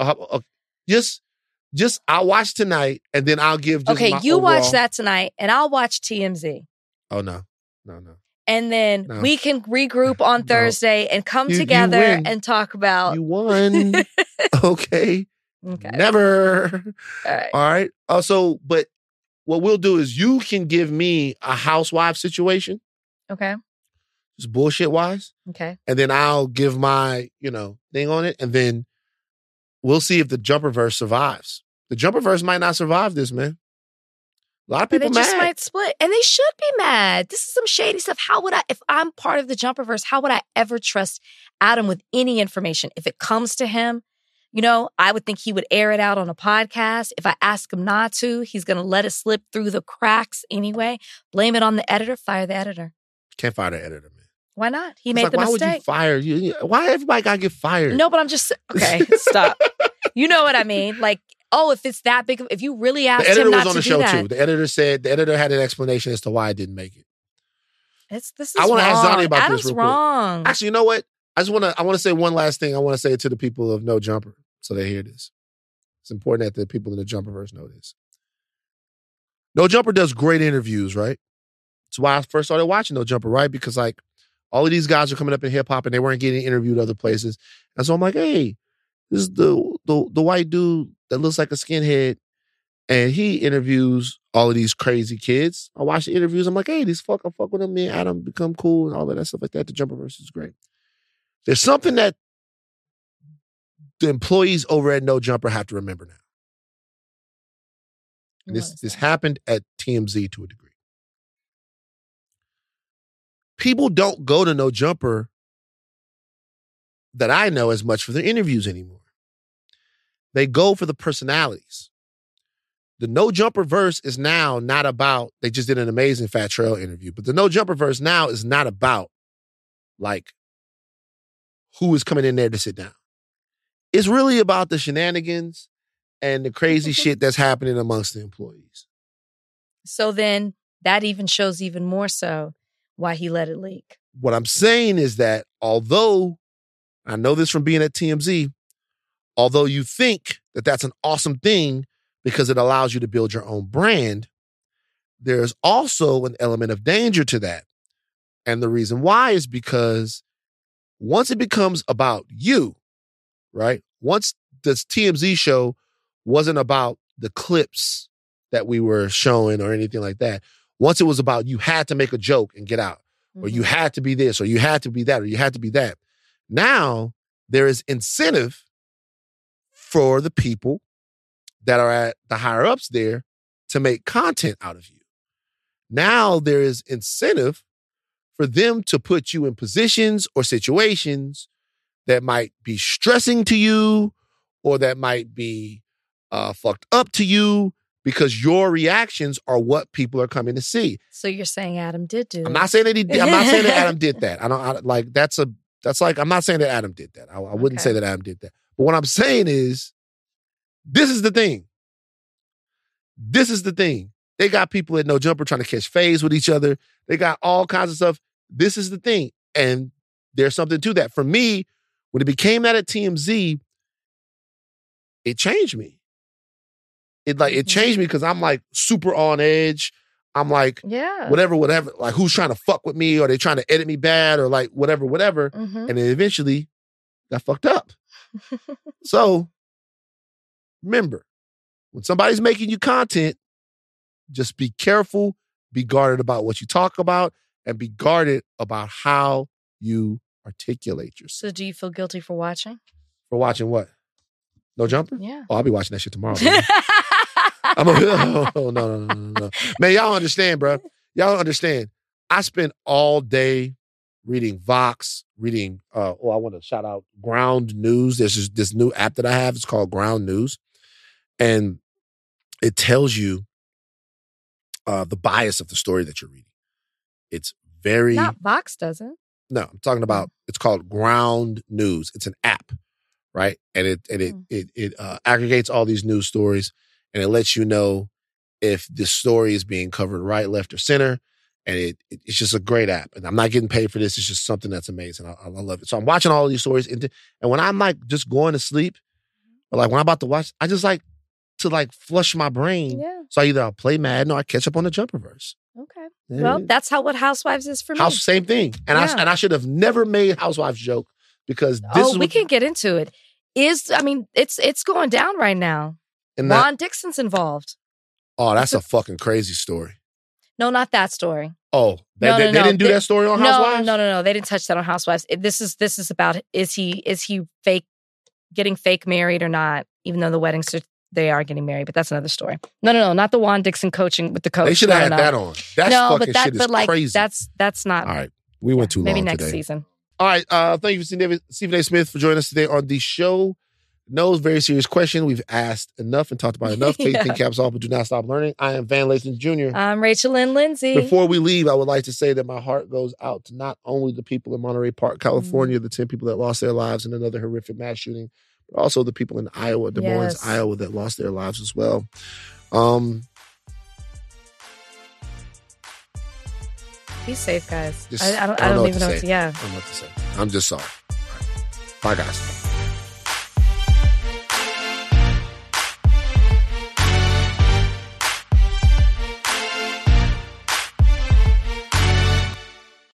I'll watch tonight and then I'll give just okay, my you overall. Watch that tonight and I'll watch TMZ. Oh, no. And then we can regroup on Thursday and come together and talk about. You won. Okay. Never. All right. Also, but what we'll do is you can give me a housewife situation. Okay. Just bullshit wise. Okay. And then I'll give my, thing on it. And then we'll see if the Jumperverse survives. The Jumperverse might not survive this, man. A lot of people they just might split. And they should be mad. This is some shady stuff. If I'm part of the Jumperverse, how would I ever trust Adam with any information? If it comes to him, I would think he would air it out on a podcast. If I ask him not to, he's going to let it slip through the cracks anyway. Blame it on the editor. Fire the editor. Can't fire the editor, man. Why not? He made the mistake. Why would you fire you? Why everybody got to get fired? No, but I'm just, okay, stop. You know what I mean? Like, if it's that big, if you really asked him not to do that. The editor was on the show too. The editor had an explanation as to why I didn't make it. This is I want to ask Donnie about Adam's this real wrong. Quick. Actually, you know what? I want to say one last thing. I want to say it to the people of No Jumper so they hear this. It's important that the people in the Jumperverse know this. No Jumper does great interviews, right? That's why I first started watching No Jumper, right? Because all of these guys are coming up in hip hop and they weren't getting interviewed other places. And so I'm like, hey, this is the white dude that looks like a skinhead And he interviews all of these crazy kids. I watch the interviews. I'm like, hey, I fuck with them. Me and Adam become cool and all of that stuff like that. The Jumperverse is great. There's something that the employees over at No Jumper have to remember now. And this happened at TMZ to a degree. People don't go to No Jumper that I know as much for their interviews anymore. They go for the personalities. The No Jumper verse is now not about, they just did an amazing Fat Trail interview, but the No Jumper verse now is not about like who is coming in there to sit down. It's really about the shenanigans and the crazy shit that's happening amongst the employees. So then that even shows even more so why he let it leak. What I'm saying is that although, I know this from being at TMZ, although you think that that's an awesome thing because it allows you to build your own brand, there's also an element of danger to that. And the reason why is because once it becomes about you, right? Once this TMZ show wasn't about the clips that we were showing or anything like that. Once it was about you had to make a joke and get out, or you had to be this, or you had to be that, or you had to be that. Now there is incentive for the people that are at the higher ups there to make content out of you. Now there is incentive for them to put you in positions or situations that might be stressing to you or that might be fucked up to you because your reactions are what people are coming to see. So you're saying Adam did do that? I'm not saying that he did. I'm not saying that Adam did that. I'm not saying that Adam did that. I wouldn't say that Adam did that. But what I'm saying is, this is the thing. This is the thing. They got people at No Jumper trying to catch phase with each other. They got all kinds of stuff. This is the thing. And there's something to that. For me, when it became that at TMZ, it changed me. It changed me because I'm like super on edge. I'm like, whatever. Like, who's trying to fuck with me? Or they trying to edit me bad? Or like, whatever. And then eventually got fucked up. So, remember, when somebody's making you content, just be careful, be guarded about what you talk about, and be guarded about how you articulate yourself. So do you feel guilty for watching? For watching what? No Jumper? Yeah. Oh, I'll be watching that shit tomorrow. No. Man, y'all understand, bro. Y'all understand. I spend all day reading Vox, reading, I want to shout out Ground News. There's this new app that I have. It's called Ground News. And it tells you the bias of the story that you're reading. It's very... Not Vox doesn't. No, I'm talking about, it's called Ground News. It's an app, right? And it aggregates all these news stories, and it lets you know if this story is being covered right, left, or center. And it's just a great app. And I'm not getting paid for this. It's just something that's amazing. I love it. So I'm watching all of these stories. And when I'm like just going to sleep, or like when I'm about to watch, I just like to like flush my brain. Yeah. So either I'll play Madden or I catch up on the Jumperverse. Okay. Yeah. Well, that's what Housewives is for me. Same thing. And I should have never made Housewives joke because we can get into it. It's going down right now. And Ron Dixon's involved. Oh, that's a fucking crazy story. No, not that story. Oh, they didn't do that story on Housewives? No. They didn't touch that on Housewives. This is about is he getting fake married or not? Even though the weddings they are getting married, but that's another story. No, not the Juan Dixon coaching with the coach. They should have had that on. Shit is crazy. That's not. All right, we went too long maybe next today. season. All right, thank you, Stephen A. Smith, for joining us today on the show. No, very serious question. We've asked enough and talked about enough. Take think caps off, but do not stop learning. I am Van Lathan Jr. I'm Rachel Lynn Lindsay. Before we leave, I would like to say that my heart goes out to not only the people in Monterey Park, California, the 10 people that lost their lives in another horrific mass shooting, but also the people in Iowa, Des Moines, Iowa, that lost their lives as well. Be safe, guys. I don't even know what to say. I don't know what to say. I'm just sorry. All right. Bye, guys.